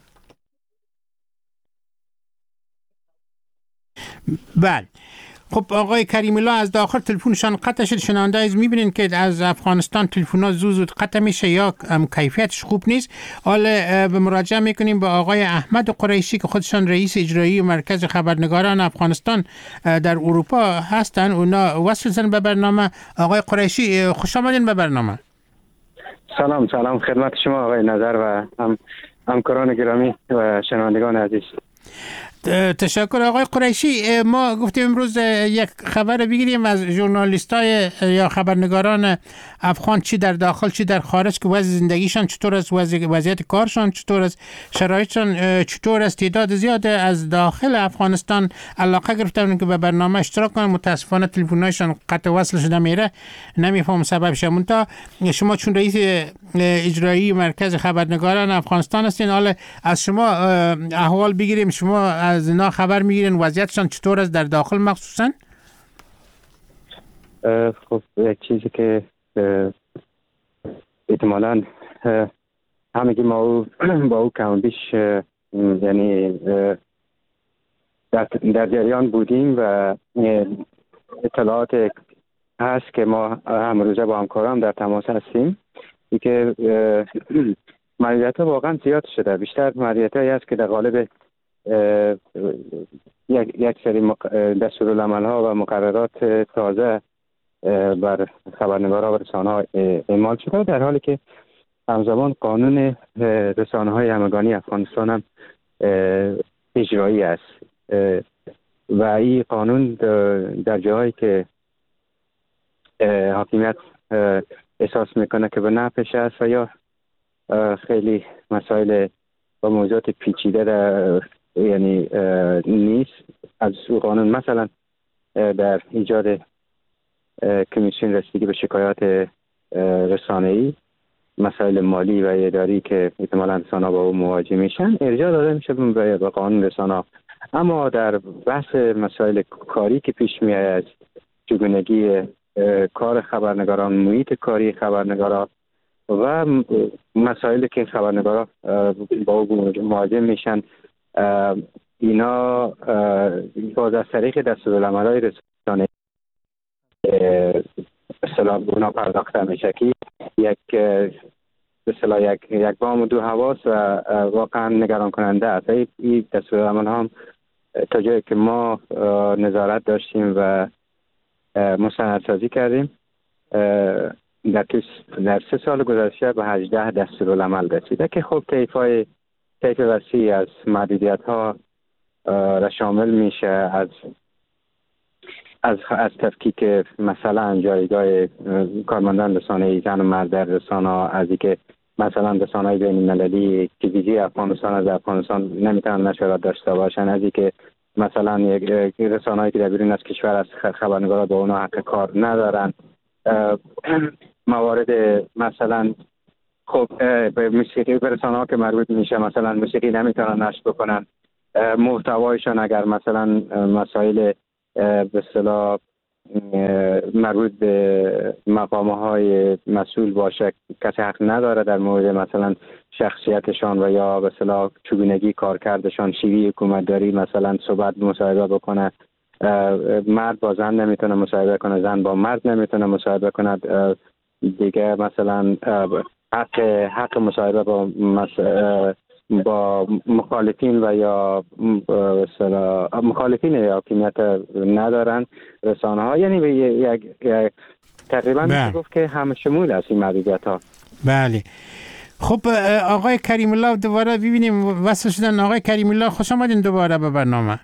[SPEAKER 2] بله. خب آقای کریم الله از داخل تلفنشان قطع شد. شنونده از میبینین که از افغانستان تلفن‌ها زود قطع میشه یا کیفیتش خوب نیست. حالا به مراجعه میکنیم با آقای احمد قریشی که خودشان رئیس اجرایی مرکز خبرنگاران افغانستان در اروپا هستن. اونا وصل شدن به برنامه. آقای قریشی خوش آمدین به برنامه.
[SPEAKER 5] سلام خدمت شما آقای نظر و همکاران گرامی و شنوندگان عزیز.
[SPEAKER 2] تشکر آقای قریشی. ما گفتیم امروز یک خبر بگیریم از ژورنالیستای یا خبرنگاران افغان، چی در داخل چی در خارج، که وضع زندگیشان چطور است، وضعیت کارشان چطور است، شرایطشان چطور است. تعداد زیاد از داخل افغانستان علاقه گرفتن که به برنامه اشتراک کنن. متاسفانه تلفن‌هایشان قطع وصل شده میره، نمیفهم سببش. منتها شما چون رئیس اجرایی مرکز خبرنگاران افغانستان هستین، حالا از شما احوال بگیریم. شما از اینا خبر میگیرین وضعیتشان چطور است در داخل مخصوصا؟
[SPEAKER 5] خب یک چیزی که احتمالاً همگی ما با او کم بیش یعنی در جریان بودیم و اطلاعات هست که ما همروزه با همکاران در تماس هستیم. این که مالیات واقعا زیاد شده. بیشتر مالیات هایی هست که در قالب یک سری دستورالعمل ها و مقررات تازه بر خبرنگاران و رسانه ها اعمال شده، در حالی که همزمان قانون رسانه های همگانی افغانستان هم اجرایی است و این قانون در جاهایی که حاکمیت احساس میکنه که به نفعش است و یا خیلی مسائل و موضوعات پیچیده یعنی نیست، از قانون مثلا در ایجاد کمیسیون رسیدگی به شکایات رسانه‌ای، مسائل مالی و اداری که احتمالاً رسانه‌ها با او مواجه میشن ارجاع داده میشه به قانون رسانه‌ها. اما در بحث مسائل کاری که پیش میاد، چگونگی کار خبرنگاران، محیط کاری خبرنگاران و مسائلی که خبرنگاران با او مواجه میشن، اینا باز از طریق دستورالعمل‌های رسانه‌ای اصطلاح اونا پرداخته میشه که یک بام و دو حواس و واقعا نگران کننده است. این دستورالعمل هم تا جایی که ما نظارت داشتیم و مستندسازی کردیم در 3 سال گذشته به 18 دستورالعمل رسیده که خب طیف وسیعی از محدودیت ها را شامل میشه، از تفکیک مثلا جایگاه کارمندان رسانه‌ای زن و مرد در رسانه، از اینکه مثلا رسانه‌های بین‌المللی تلویزیون افغانستان از افغانستان نمیتونن نشریات داشته باشن، از اینکه مثلا یک رسانه‌ای که در بیرون از کشور از خبرنگارا با اونا حق کار ندارن، موارد مثلا خب به موسیقی به رسانه‌ها که مربوط میشه، مثلا موسیقی نمیتونن نشر بکنن، محتوایشان اگر مثلا مسائل به اصطلاح مربوط به مقام‌های مسئول باشه، کسی حق نداره در مورد مثلا شخصیتشان و یا به اصطلاح چگونگی کارکردشان، شیوه حکومتداری مثلا صحبت مصاحبه بکنه. مرد با زن نمیتونه مصاحبه کنه، زن با مرد نمیتونه مصاحبه کنه. دیگه مثلا حق مصاحبه با مخالفین و یا مخالفین حاکمیت ندارن رسانه ها. یعنی یک تقریبا میشه گفت که همه شمول است این محدودیت ها.
[SPEAKER 2] بله. خب آقای کریم الله دوباره ببینیم وصل شدن. آقای کریم الله خوش آمدین دوباره به برنامه.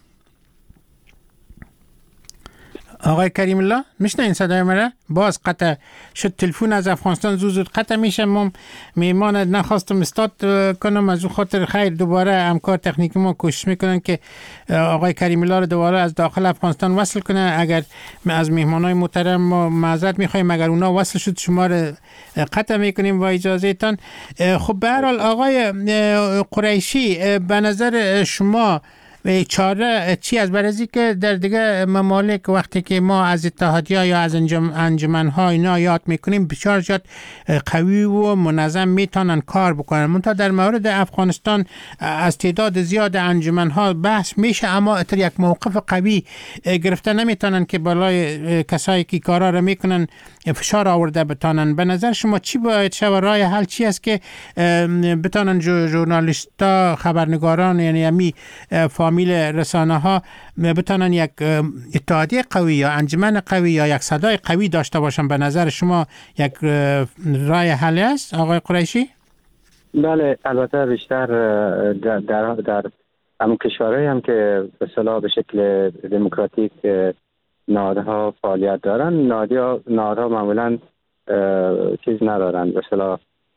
[SPEAKER 2] آقای کریم الله میشنین صدای مرا؟ باز قطع شد تلفن از افغانستان، زود قطع میشه. ما میمان نخواستم استاد کنم، از اون خاطر خیر دوباره همکار تکنیکی ما کوشش میکنن که آقای کریم الله رو دوباره از داخل افغانستان وصل کنه. اگر از مهمانای محترم ما معذرت میخوایم اگر اونا وصل شد شما رو قطع میکنیم با اجازه تان. خب به هر حال آقای قریشی، به نظر شما چاره چی از برای که در دیگه ممالک وقتی که ما از اتحادیه یا از انجمن‌ها اینا یاد میکنیم بسیار زیاد قوی و منظم میتونن کار بکنن، منتها در مورد افغانستان از تعداد زیاد انجمن‌ها بحث میشه اما اتر یک موقف قوی گرفته نمیتونن که بالای کسایی که کارا رو میکنن فشار آورده بتونن. به نظر شما چی باید شه و راه حل چی است که بتونن ژورنالیستا، خبرنگاران، یعنی امی فامیل رسانه ها بتونن یک اتحادیه قوی یا انجمن قوی یا یک صدای قوی داشته باشن؟ به نظر شما یک راه حل است آقای قریشی؟
[SPEAKER 5] بله، البته بیشتر در همون کشورهایی هم که به اصطلاح به شکل دموکراتیک نهادها فعالیت دارن، نهادها معمولا چیز ندارن، به اصطلاح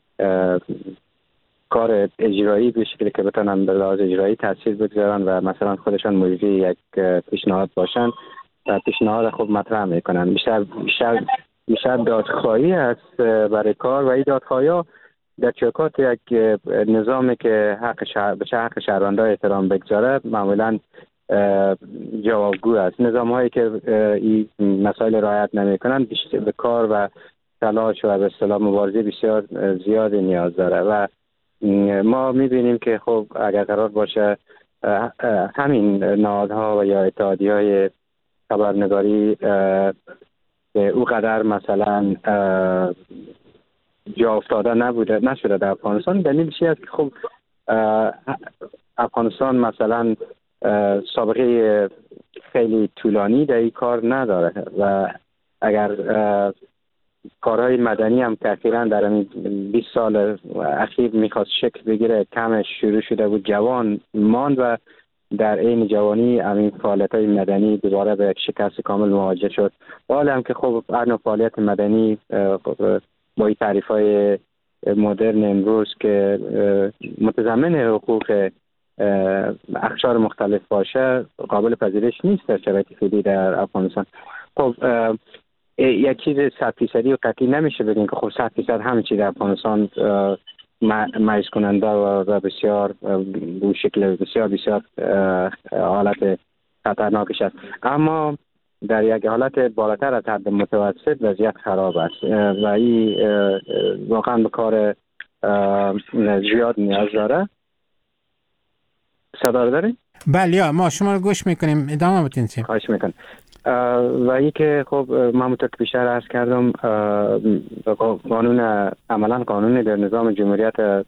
[SPEAKER 5] کار اجرایی به شکلی که بتونن به لحاظ اجرایی تاثیر بگذارن و مثلا خودشان مجری یک پیشنهاد باشن و پیشنهاد خوب مطرح میکنن. بیشتر دادخواهی است برای کار و این دادخواهی ها در چوکات یک نظامی که حق شهروندان احترام بگذاره معمولا جوابگو است. نظام هایی که این مسائل رعایت نمیکنن بیشتر به کار و تلاش و به اصطلاح مبارزه بسیار زیادی نیاز داره و ما میبینیم که خب اگر قرار باشه همین نهادها و یا اتحادیه‌های خبرنگاری او قدر مثلا جا افتاده نشده در افغانستان، دلیل چی است که خب افغانستان مثلا سابقه خیلی طولانی در این کار نداره و اگر کارهای مدنی هم که اخیراً در 20 سال اخیر میخواست شکل بگیره، کمش شروع شده بود، جوان ماند و در عین جوانی همین فعالیت‌های مدنی دوباره به یک شکست کامل مواجه شد. حالا هم که خب هر فعالیت مدنی با این تعریف‌های مدرن امروز که متضمن حقوق اقشار مختلف باشه قابل پذیرش نیست در شرایط فعلی در افغانستان. خب یک چیز 100% و قطعی نمیشه بگیم که خب 100% همه چی در افغانستان مایز کننده و بسیار به شکل بسیار حالت خطرناکش است. اما در یک حالت بالاتر از حد متوسط وضعیت خراب است و این واقعا به کار زیاد نیاز داره. صدا دارید؟
[SPEAKER 2] بله، ما شما رو گوش میکنیم، ادامه بدین.
[SPEAKER 5] خواهش میکنم. و ای که خب من همونطور که بیشتر عرض کردم، عملا قانون در نظام جمهوریت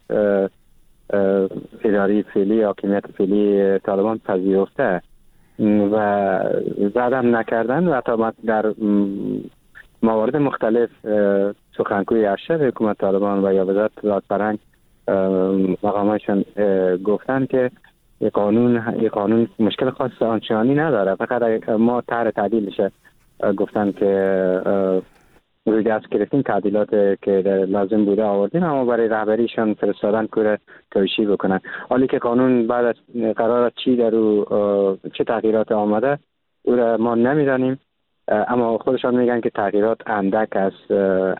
[SPEAKER 5] اداری فعلی، حاکمیت فعلی طالبان پذیرفته و زدم نکردن و تا در موارد مختلف سخنگوی ارشد حکومت طالبان و یا وزارت فرهنگ مقامایشان گفتن که این قانون مشکل خاص آنچنانی نداره، فقط ما طرح تعدیلش گفتن که روی دست گرفتیم، تعدیلات که لازم بوده آوردیم، اما برای رهبریشان فرستادن که توشیح بکنن. حالی که قانون بعد از قرار چی در چه تغییرات آمده او را ما نمیدانیم، اما خودشان میگن که تغییرات اندک است.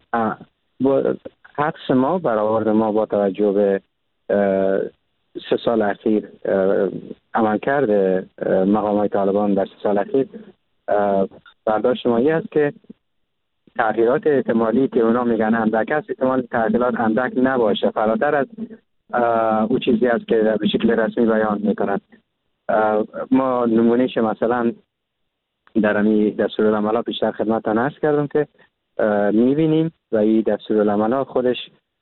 [SPEAKER 5] حدس ما برآورد ما با توجه به 3 سال اخیر عملکرد مقامات طالبان در 3 سال اخیر برداشت ما این است که تغییرات احتمالی که اونا میگن اندک است، احتمال تغییرات اندک نباشه، فراتر از او چیزی است که به شکل رسمی بیان میکنند. ما نمونهش مثلا در امی دستورالعمل‌ها بیشتر خدمتتان عرض کردم که میبینیم و این دستورالعمل‌ها خودش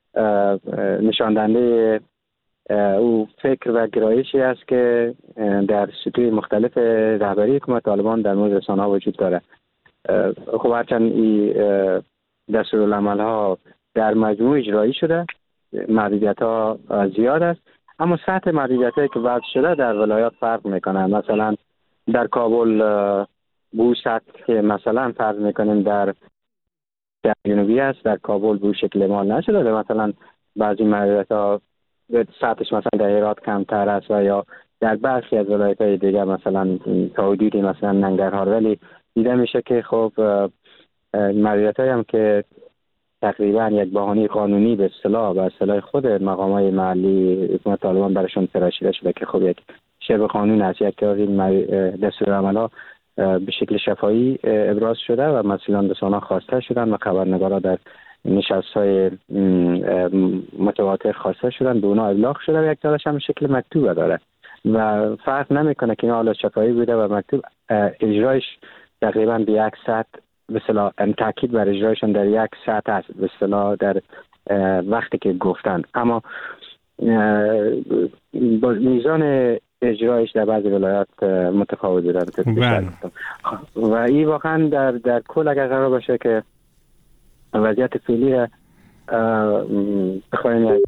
[SPEAKER 5] نشاندنده او فکر و گرایشی است که در سطوح مختلف رهبری حکومت طالبان در مورد رسانه‌ها وجود داره. خب هرچند این دستورالعمل‌ها در مجموع اجرایی شده، محدودیت‌ها زیاد است، اما سطح محدودیت‌هایی که وضع شده در ولایات فرق میکنه. مثلا در کابل بو سطح مثلا فرق میکنیم در جنوبی است، در کابل بو شکل اعمال نشده. مثلا بعضی محدودیت‌ها سطحش مثلا در هرات کمتر است و یا در برخی از ولایت‌های دیگر مثلا تا حدودی مثلا ننگرهار، ولی دیده میشه که خب محدودیت‌هایی هم که تقریبا یک بهانه قانونی به اصطلاح خود مقامات محلی حکومت طالبان براشون تراشیده شده که خب یک شبه قانون است، یک دستورالعمل‌ها به شکل شفاهی ابراز شده و مسئولان رسانه‌ها خواسته شدن و خبرنگارا در نشست‌های متواتر خواسته شدن، به اونا ابلاغ شده و یک تارش هم شکل مکتوب داره و فرق نمیکنه که این حالا شفاهی بوده و مکتوب. اجرایش تقریبا به یک سطح به اصطلاح تاکید بر اجرایشون در یک سطح است به اصطلاح در وقتی که گفتن، اما با میزان اجرایش در بعضی ولایات متفاوت بوده. و این واقعا در کل اگر قرار باشه که وضعیت فعلی را بخوایم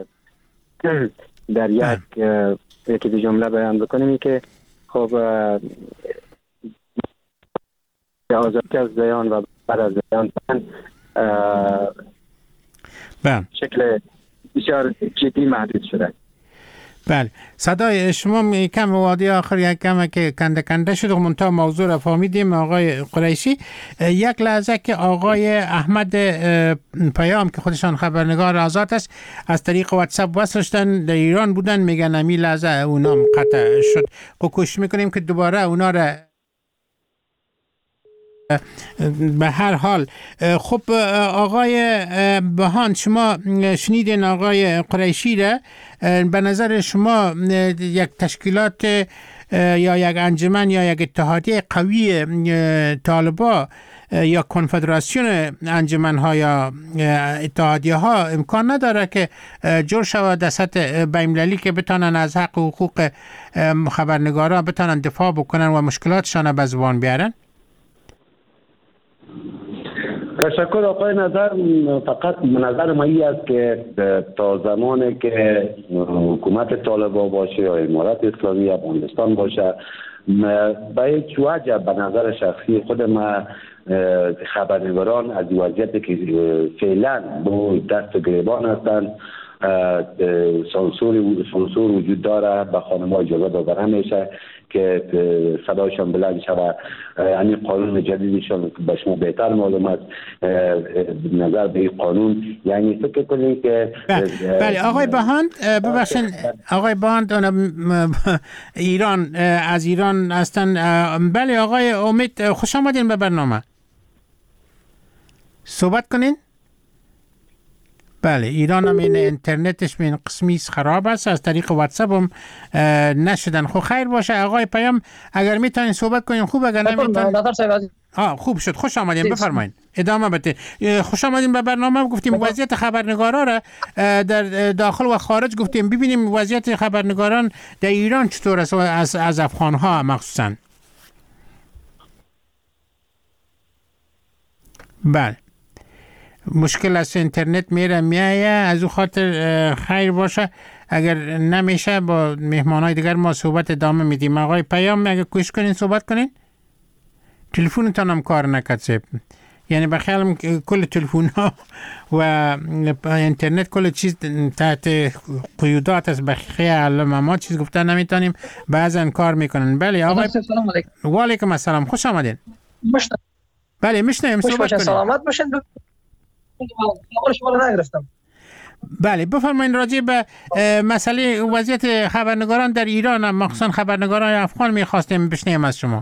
[SPEAKER 5] در یکی دو جمله بیان بکنیم، که خب آزادی از بیان و بعد از بیان شکل بسیار جدی محدود شده.
[SPEAKER 2] بله، صدای شما کم وادی آخر یک کم که کنده شد، منتها موضوع را فهمیدیم. آقای قریشی، یک لحظه که آقای احمد پیام که خودشان خبرنگار آزاد است از طریق واتساپ وصل شدن، در ایران بودن، میگن امی لحظه اونا قطع شد. کوشش میکنیم که دوباره اونا را به هر حال. خب آقای بهان، شما شنیدین آقای قریشی را. به نظر شما یک تشکیلات یا یک انجمن یا یک اتحادیه قوی طالبا یا کنفدراسیون انجمن‌ها یا اتحادیه‌ها امکان نداره که جور شود در سطح بین‌المللی که بتانن از حق و حقوق خبرنگاران بتانن دفاع بکنن و مشکلاتشان به زبان بیارن؟
[SPEAKER 3] تشکر آقای نظر. فقط نظر ما این است که تا زمانی که حکومت طالبان باشه یا امارت اسلامی افغانستان باشه، به هیچ وجه به نظر شخصی خود ما خبرنگاران از وضعیتی که فعلا با دست گریبان هستند سانسور وجود داره، به خانم‌ها اجازه داده نمیشه که صدایشان بلند شود. یعنی قانون جدیدشان به شما بهتر معلوم است. نظر به این قانون یعنی فکر کنید که
[SPEAKER 2] بله آقای بهاند، ببخشید آقای بهاند ایران از ایران هستن. بله آقای امید، خوش آمدین به برنامه، صحبت کنین. بله ایران هم این اینترنتش این قسمی خراب است، از طریق واتساپ هم نشدن. خب خیر باشه آقای پیام، اگر میتونین صحبت کنین خوب، اگر نمیتونین خوب شد. خوش آمدین، بفرمایید ادامه بدید. خوش آمدین به برنامه. گفتیم وضعیت خبرنگارا را در داخل و خارج گفتیم، ببینیم وضعیت خبرنگاران در ایران چطور است از افغان ها مخصوصا. بله مشکل از اینترنت میره میایه، از او خاطر خیر باشه. اگر نمیشه با مهمانای دیگر ما صحبت ادامه میدیم. آقای پیام اگر کوشش کنین صحبت کنین. تلفنتان هم کار نکرد، یعنی بخیالم کل تلفن ها و اینترنت کل چیز تحت قیودات است. بخیال ما چیز گفتن نمیتونیم، بعضا کار میکنن. بله آقای
[SPEAKER 6] سلام علیکم.
[SPEAKER 2] و علیکم السلام، خوش آمدین. بله میشنویم، صحبت کنین.
[SPEAKER 6] سلامت باشین. شما رو نگرفتم.
[SPEAKER 2] بله بفرمایید راجع به مسئله وضعیت خبرنگاران در ایران، مخصوصا خبرنگاران افغان میخواستیم بشنویم از شما.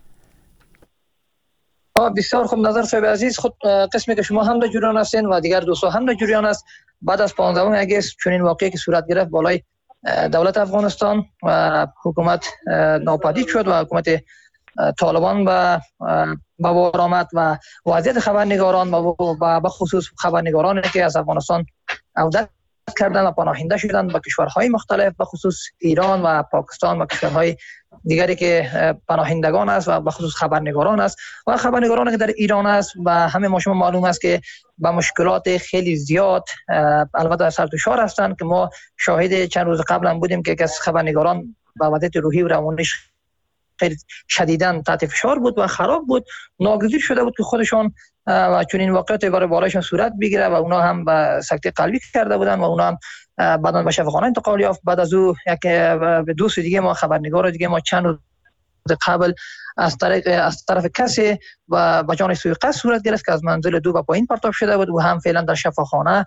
[SPEAKER 6] بسیار خوب. نظر صاحب عزیز، خود قسمی که شما هم در جریان هستین و دیگر دوستا هم در جریان است. بعد از 15 اگست چنین واقعی که صورت گرفت بالای دولت افغانستان و حکومت ناپدید شد و حکومت طالبان به بار آمد و وضعیت خبرنگاران و به خصوص خبرنگارانی که از افغانستان عودت کردن و پناهنده شدن به کشورهای مختلف، به خصوص ایران و پاکستان و کشورهای دیگری که پناهندگان است و به خصوص خبرنگاران است و خبرنگارانی که در ایران است و همه ما شما معلوم است که با مشکلات خیلی زیاد البته سر دشوار هستند که ما شاهد چند روز قبل هم بودیم که از خبرنگاران با وضعیت روحی و روانیش خیلی شدیداً تحت فشار بود و خراب بود، ناگزیر شده بود که خودشان و چون این واقعیت بالایشان صورت بگیره و اونا هم به سکته قلبی کرده بودن و اونا هم بعداً به شفاخانه انتقال یافت. بعد از او یک به دوست دیگه ما خبرنگار دیگه ما چند روز قبل از طرف کسی و به جان سوء قصد صورت گرفت که از منزل 2 به پایین پرتاب شده بود و هم فعلا در شفاخانه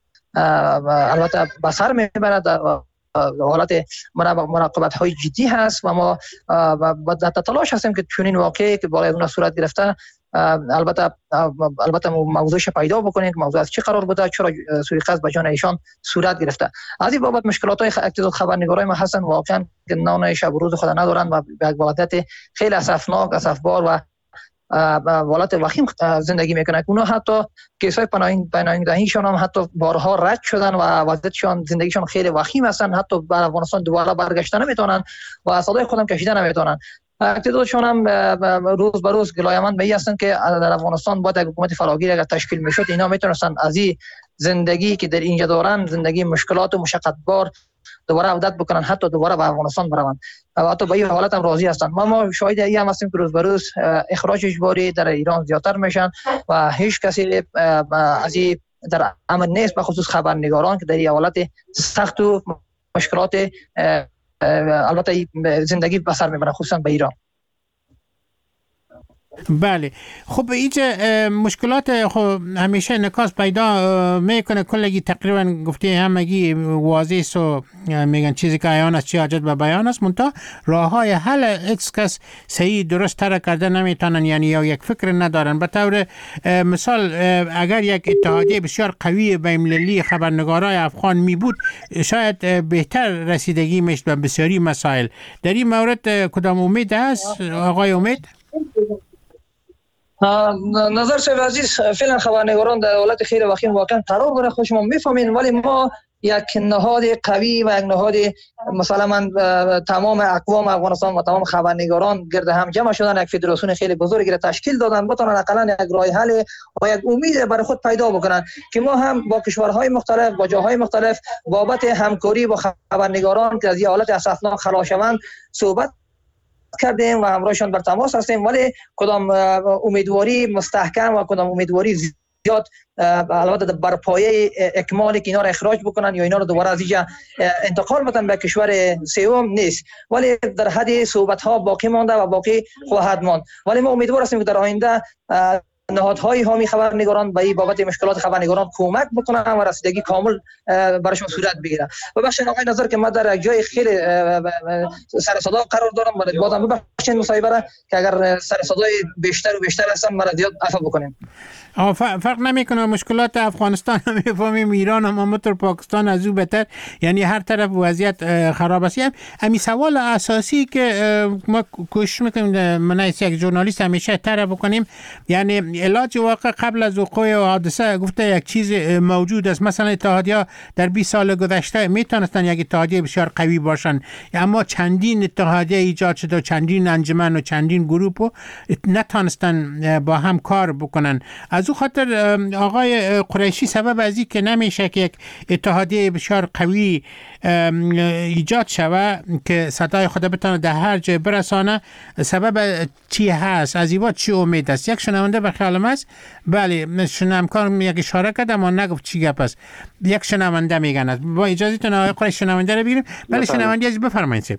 [SPEAKER 6] البته به سر میبرد. حالت مراقبت های جدی هست و ما در تلاش هستیم که چون این واقعی که بالای اون صورت گرفته البته موضوعش پیدا بکنیم که موضوع از چه قرار بوده، چرا سوء قصد به جان ایشان صورت گرفته. از این بابت مشکلات های اقتصاد خبرنگارای ما هستن واقعا که نان شب و روز خود ندارن و به وضعیت خیلی اسفناک، اسفبار و حالت وخیم زندگی میکنن. اونا حتی کیسای پناهندگیشون هم حتی بارها رد شدن و وضعیتشون زندگیشون خیلی وخیم هستن، حتی به افغانستان دوباره برگشتن نمیتونن و صدای خودم کشیدن نمیتونن. اقتدارشون هم روز به روز گلایمند به این هستن که در افغانستان باید یک حکومت فراگیر اگر تشکیل میشد اینا میتونستن از این زندگی که در اینجا دارن، زندگی مشکلات و مشقت بار، دوباره عودت بکنن، حتی دوباره به افغانستان بروند و حتی به این حالت هم راضی هستند. ما شاهد این هم هستیم که روز به روز اخراج اجباری در ایران زیادتر میشن و هیچ کسی از این در امن نیست، به خصوص خبرنگاران که در این حالت سخت و مشکلات البته زندگی به سر میبرن، خصوصا به ایران.
[SPEAKER 2] بله خب اینجا مشکلات خب همیشه انعکاس پیدا میکنه. کلگی تقریبا گفته همگی واضح است و میگن چیزی که عیان است چی حاجت به بیان است، منتها راه های حل هیچ کس صحیح درست تر کرده نمیتونن، یعنی یا یک فکر ندارن. به طور مثال اگر یک اتحادیه بسیار قوی بین‌المللی خبرنگارای افغان می بود شاید بهتر رسیدگی میشد به بسیاری مسائل. در این مورد کدام امید است آقای امید؟
[SPEAKER 6] نظر صاحب عزیز، فعلا خبرنگاران در حالت خیلی وخیم واقعا قرار داره، خود شما میفهمین، ولی ما یک نهاد قوی و یک نهاد مثلا من تمام اقوام افغانستان و تمام خبرنگاران گرد هم جمع شدن، یک فدراسیون خیلی بزرگی را تشکیل دادن، بتونن حداقل یک راه حل و یک امید برای خود پیدا بکنن که ما هم با کشورهای مختلف با جاهای مختلف بابت همکاری با خبرنگاران که از این حالت اسفناک خلاص شوند صحبت کردیم و همراهشان بر تماس هستیم، ولی کدام امیدواری مستحکم و کدام امیدواری زیاد البته بر پایه اکمال که اینا را اخراج بکنن یا اینا را دوباره از اینجا انتقال بدن به کشور سوم نیست، ولی در حد صحبت ها باقی مانده و باقی خواهد ماند. ولی ما امیدوار هستیم که در آینده نهادهای حامی خبرنگاران به این بابت مشکلات خبرنگاران کمک بکنن و رسیدگی کامل براشون صورت بگیره. ببخشید آقای نظر که من در جای خیلی سر صدا قرار دارم، ولی بازم ببخشید مصاحبه را که اگر سر صدای بیشتر و بیشتر هستم مرا زیاد عفو بکنیم.
[SPEAKER 2] فرق نمیکنه، مشکلات افغانستان هم میفهمیم، ایران هم همونطور، پاکستان از او بهتر، یعنی هر طرف وضعیت خراب است. همین سوال اساسی که ما کوشش میکنیم من یک ژورنالیست همیشه طرح بکنیم، یعنی علاج واقع قبل از وقوع حادثه گفته یک چیز موجود است. مثلا اتحادیه در 20 سال گذشته میتونستن یک اتحادیه بسیار قوی باشن، اما چندین اتحادیه ایجاد شده و چندین انجمن و چندین گروه نتونستن با هم کار بکنن. از او خاطر آقای قریشی سبب از این که نمیشه که یک اتحادیه بسیار قوی ایجاد شوه که صدای خود بتونه در هر جای برسانه، سبب چی هست؟ از ایوا چی امید است؟ یک شنونده به خیالم است، بله شنوندگان یک اشاره کرد اما نگفت چی گپ است. یک شنونده میگن است. با اجازهتون آقای قریشی شنونده رو بگیریم. بله شنونده از بفرمایید.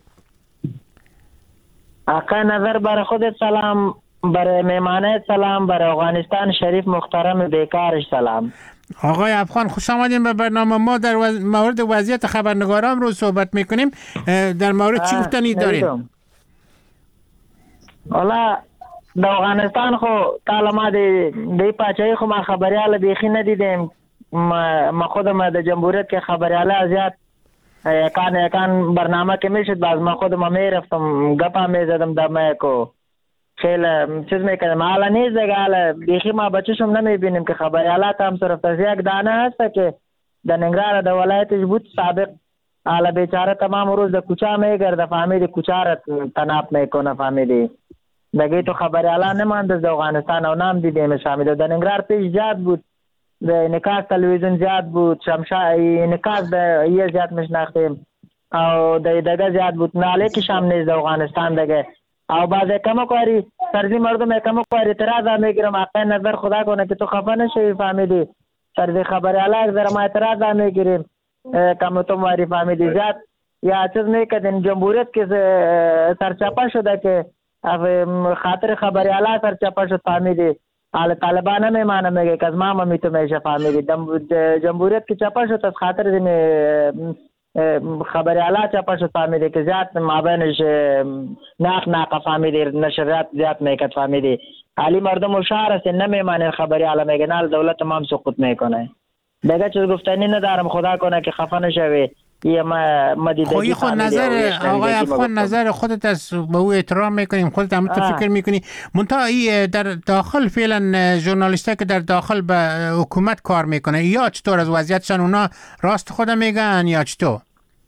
[SPEAKER 7] آقا نظر برای خودت سلام، برای مهمانه سلام، برای افغانستان شریف محترم بیکارش سلام.
[SPEAKER 2] آقای افغان خوش آمدین به برنامه ما. در مورد وضعیت خبرنگاران رو صحبت میکنیم. در مورد چی گفتنی دارین؟
[SPEAKER 7] والا در افغانستان خو تعالی ما دی پاچایی خو ما خبریال بیخی ندیدیم. ما خودم در جمهوریت که خبریال زیاد یکان برنامه که میشد باز ما خودم میرفتم گپا میزدم در میکو خیلی چیز میکنم. حالا نیز دیگه بیخی ما بچه‌شم نمیبینیم که خبریالات هم صرف از یک دانه هست که در ننگرهار در ولایتش بود سابق. حالا بیچاره تمام روز در کوچه میگرده، فهمیدی کوچه را تناب میکنه، فهمیدی دیگه تو خبریالا نمانده در افغانستان او نام دیدیمش. فهمیدی در ننگرهار پیش زیاد بود، نکاس تلویزیون زیاد بود، نکاس یه زیاد مشناختیم او دیگه زیاد بود، ناله که شام نیز در افغانستان دیگه او باز کم کاری سرزی مردم کم کاری اعتراض میگیرم. آقای نظر خدا کنه که تو خفه نشی، فهمیدی سرزی خبریالا در ما اعتراض میگیریم کم تو ماری، فهمیدی زیاد یا چیز میکردین. جمهوریت که سرچاپا شده که خاطر خبریالا سرچاپا شد، فهمیدی حال طالبان میمانه میگه که از ما میتو میشه، فهمیدی جمهوریت که چاپا شد از خاطر خبریالا چاپا شد، فهمیدی که زیاد مابینش ناق فهمیدی نشریات زیاد میکرد، فهمیدی حالی مردم هوشیار است نمیمانه خبریالا میگه نال دولت تمام سقوط میکنه. دیگه چیز گفتنی ندارم، خدا کنه که خفه نشوی.
[SPEAKER 2] خوی خود نظر آقای افغان نظر خودت از به او احترام میکنیم، خودت هم فکر میکنی منتها در داخل فعلا ژورنالیستا که در داخل به حکومت کار میکنه یا چطور از وضعیتشان اونا راست خود میگن یا چطور؟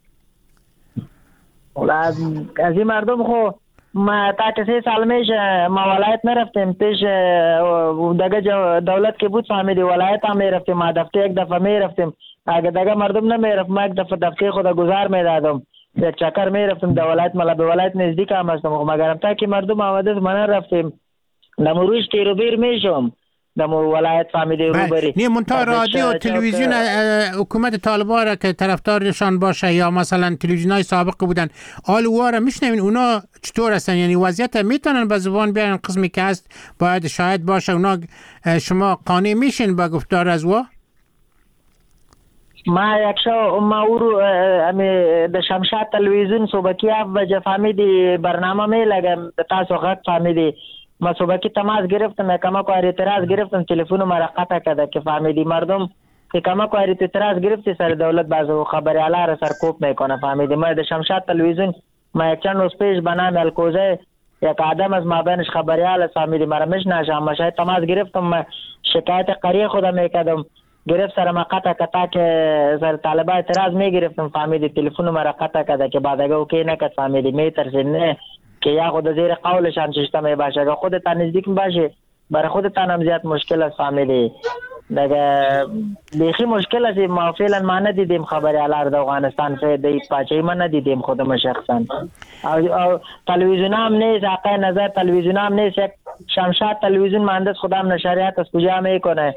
[SPEAKER 7] از این مردم خو ما تا 3 سال میشه ما ولایت نرفتیم، پیش دیگه دولت که بود فهمیدی ولایت هم میرفتیم، ما دفعه یک دفعه میرفتیم، اگه دیگه مردم نمیرفت ما یک دفعه خود گذار میدادم، یک چکر میرفتیم در ولایت، مالا به ولایت نزدیک هم هستم مگرم تا که مردم آمده ما نرفتیم نمروش تیر و بیر میشم دمو ولایت فهمیدی روبری.
[SPEAKER 2] نه منتها رادیو و تلویزیون حکومت طالبان را که طرفدارشان باشه یا مثلا تلویزیونای سابق بودن آلوارا میشنوین اونا چطور هستن؟ یعنی وضعیت میتونن به زبان بیارن قسمی که هست باید شاید باشه، اونا شما قانع میشین با گفتار از وا؟
[SPEAKER 7] ما یک شو ما اورو د شمشاد تلویزیون صبحی 7 بجه فهمیدی برنامه می لگم تاسو غږ فهمیدی ما صبحی تماس گرفتم کما کو اعتراض گرفتم تلفن ما را قطع کده که فهمیدی مردم که کما کو اعتراض گرفتی سر دولت بازو خبریالا را سرکوب میکنه، فهمیدی ما د شمشاد تلویزیون ما یک چند روز پیش بنام الکوزه یک آدم از مابینش خبریال فهمیدی مرا میشناسم، ما شاید تماس گرفتم شکایت قریه خودم میکردم گرفت سر ما قطع کتا که سر طالبا اعتراض میگرفتم فهمیدی تلفن ما را قطع کده که بعد اگه اوکی نکد فهمیدی میترسید نه که یا خود زیر قولشان ششتم باشه اگه خودت نزدیک باشه برای خودت هم زیاد مشکل است فهمیدی دیگه بیخی مشکل است. ما فعلا ما ندیدیم خبریالا در افغانستان فعلا پاچه ما ندیدیم خودم شخصا او تلویزیون هم نیست آقای نظر تلویزیون هم نیست یک شمشاد تلویزیون مهندس خودم نشریات از کجا میکنه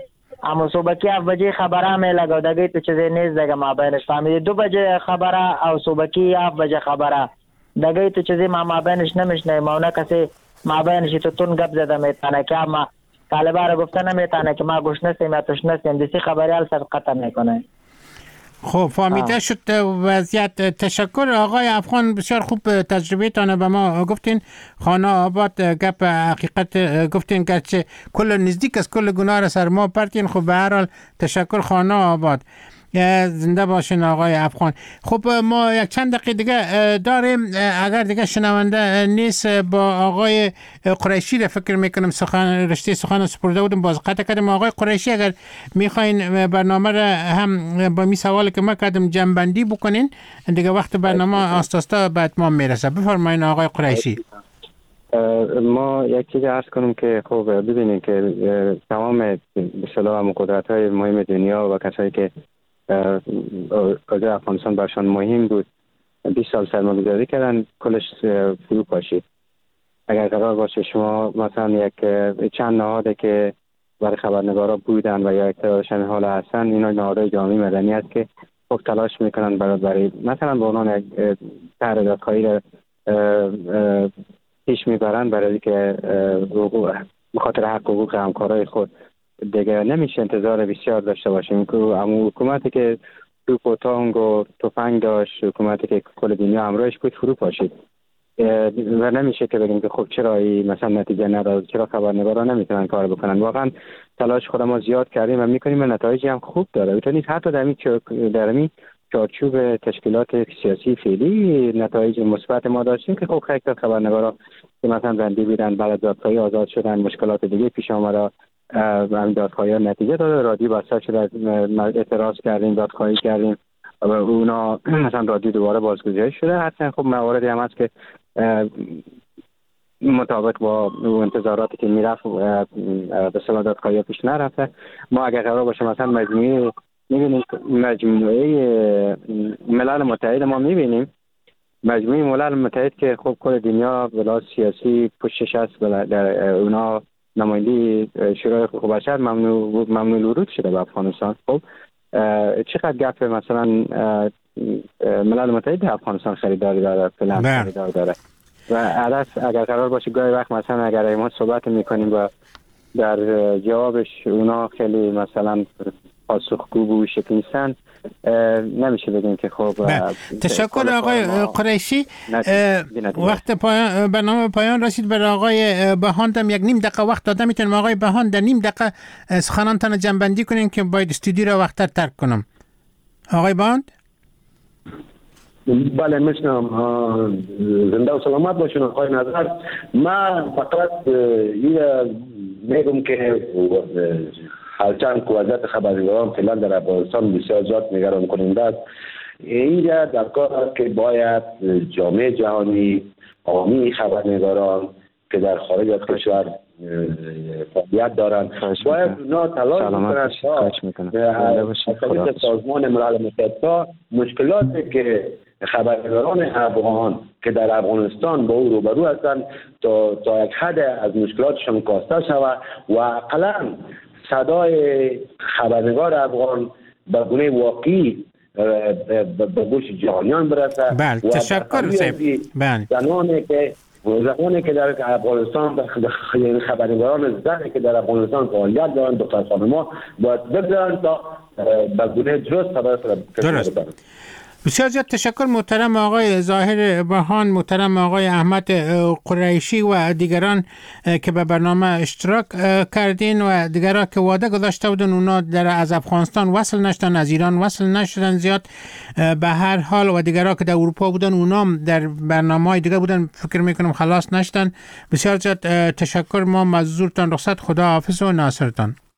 [SPEAKER 7] اما صبحکی 7 بجه خبره میلگه دیگه تو چیزی نیست دیگه ما بینش فهمیدی 2 بجه خبره او صبحکی 7 بجه خبره دیگه تو چیزی ما بینش نمیشنه ما نه کسی ما بینش تو تون گپ زده میتونه که ما طالبا رو گفته نمیتونه که ما گوش نسیم یا توش نسیم دیسی خبریال سرقت میکنه.
[SPEAKER 2] خب فهمیده شد وضعیت. تشکر آقای افغان، بسیار خوب تجربه تانه به ما گفتین. خانه آباد گپ حقیقت گفتین گرچه کل نزدیک از کل گناه را سر ما پرتین. خب به هر حال تشکر خانه آباد، زنده باشین آقای افغان. خب ما یک چند دقیقه دیگه داریم، اگر دیگه شنونده نیست با آقای قریشی را فکر میکنم رشته سخن سپرده بودم باز قطع کردم. آقای قریشی اگر میخواین برنامه را هم با می سوالی که ما کردم جنبندی بکنین دیگه وقت برنامه آستاستا به اتمام میرسه. بفرمایین آقای قریشی.
[SPEAKER 5] ما یک چیز عرض کنم که خب ببینید که تمام به اصطلاح قدرت‌های مهم دنیا و کسایی که اوضاع افغانستان برشان مهم بود 20 سال سرمایه‌گذاری کردن کلش فرو پاشید. اگر قرار باشه شما مثلا یک چند نهاده که برای خبرنگارا بودن و یا اقتدارشان حال هستن، اینا نهادهای جامعه مدنی است که خب تلاش میکنن برای مثلا به عنوان یک طرح دادخواهی را پیش میبرن برای که بخاطر حق حقوق همکارای خود. دیگه نمیشه انتظار بسیار داشته باشیم که اما حکومتی که توپ و تانگ و تفنگ داشت، حکومتی که کل دنیا همراهش بود فرو پاشید و نمیشه که بگیم که خب چرا مثلا نتیجه نداد، چرا خبرنگارا نمیتونن کار بکنن. واقعا تلاش خود ما زیاد کردیم و میکنیم و نتایجی هم خوب داره. بتونید حتی در این چارچوب تشکیلات سیاسی فعلی نتایج مثبت ما داشتیم که خب خیلی خبرنگارا که مثلا بندی بودن بعد از دادخواهی آزاد شدن، مشکلات دیگه پیش آمد، همین دادخواهی نتیجه داده، رادیو بسته شده، اعتراض کردیم، دادخواهی کردیم و اونا مثلا رادیو دوباره بازگذاری شده. حتی خب مواردی هم هست که مطابق با انتظاراتی که میرفت به صلاح دادخواهی پیش نرفته. ما اگر قرار باشه مثلا مجموعه ملل متحد ما میبینیم مجموعه ملل متحد که خب کل دنیا بلا سیاسی پشتش هست، در اونا نماینده شورای حقوق بشر ممنوع ورود شده به افغانستان. خب چقدر گپ مثلا ملل متحد افغانستان خریداری داره، فعلا خریدار داره و عدس اگر قرار باشه گاهی وقت مثلا اگر ما صحبت میکنیم و در جوابش اونا خیلی مثلا پاسخگو و شکل نیستن، نمیشه بگیم که خب.
[SPEAKER 2] تشکر آقای قریشی. وقت برنامه پایان رسید. برای آقای بهاند هم یک نیم دقیقه وقت داده. میتونم آقای بهاند در نیم دقیقه سخنانتان جنبندی کنین که باید استودیو را وقت ترک کنم. آقای بهاند.
[SPEAKER 3] بله میشنم. زنده و سلامت باشین آقای نظر. من فقط میگم که هرچند که وضعیت خبرنگاران فعلا در افغانستان بسیار زیاد نگران کننده است، اینجا در کار که باید جامعه جهانی، عامی خبرنگاران که در خارج از کشور فعالیت دارند باید اونا تلاش کنند تا سازمان ملل متحد مشکلاتی که خبرنگاران افغان که در افغانستان با او روبرو هستند تا یک حد از مشکلاتشان کاسته شود و اقلا صدای خبرنگار افغان به گونه واقعی به گوش جهانیان برسه.
[SPEAKER 2] بله تشکر
[SPEAKER 3] زنانی که در افغانستان خبرنگاران زنی که در افغانستان فعالیت دارند دختر خانم‌ها باید بگذارن تا به گونه درست خبر برسن.
[SPEAKER 2] بسیار زیاد تشکر محترم آقای ظاهر بهان، محترم آقای احمد قریشی و دیگران که به برنامه اشتراک کردین و دیگران که وعده گذاشته بودن اونا از افغانستان وصل نشدن، از ایران وصل نشدن زیاد. به هر حال و دیگران که در اروپا بودن اونا در برنامه‌های دیگه بودن، فکر میکنم خلاص نشدن. بسیار زیاد تشکر. ما مزدورتان رخصت. خدا حافظ و ناصرتان.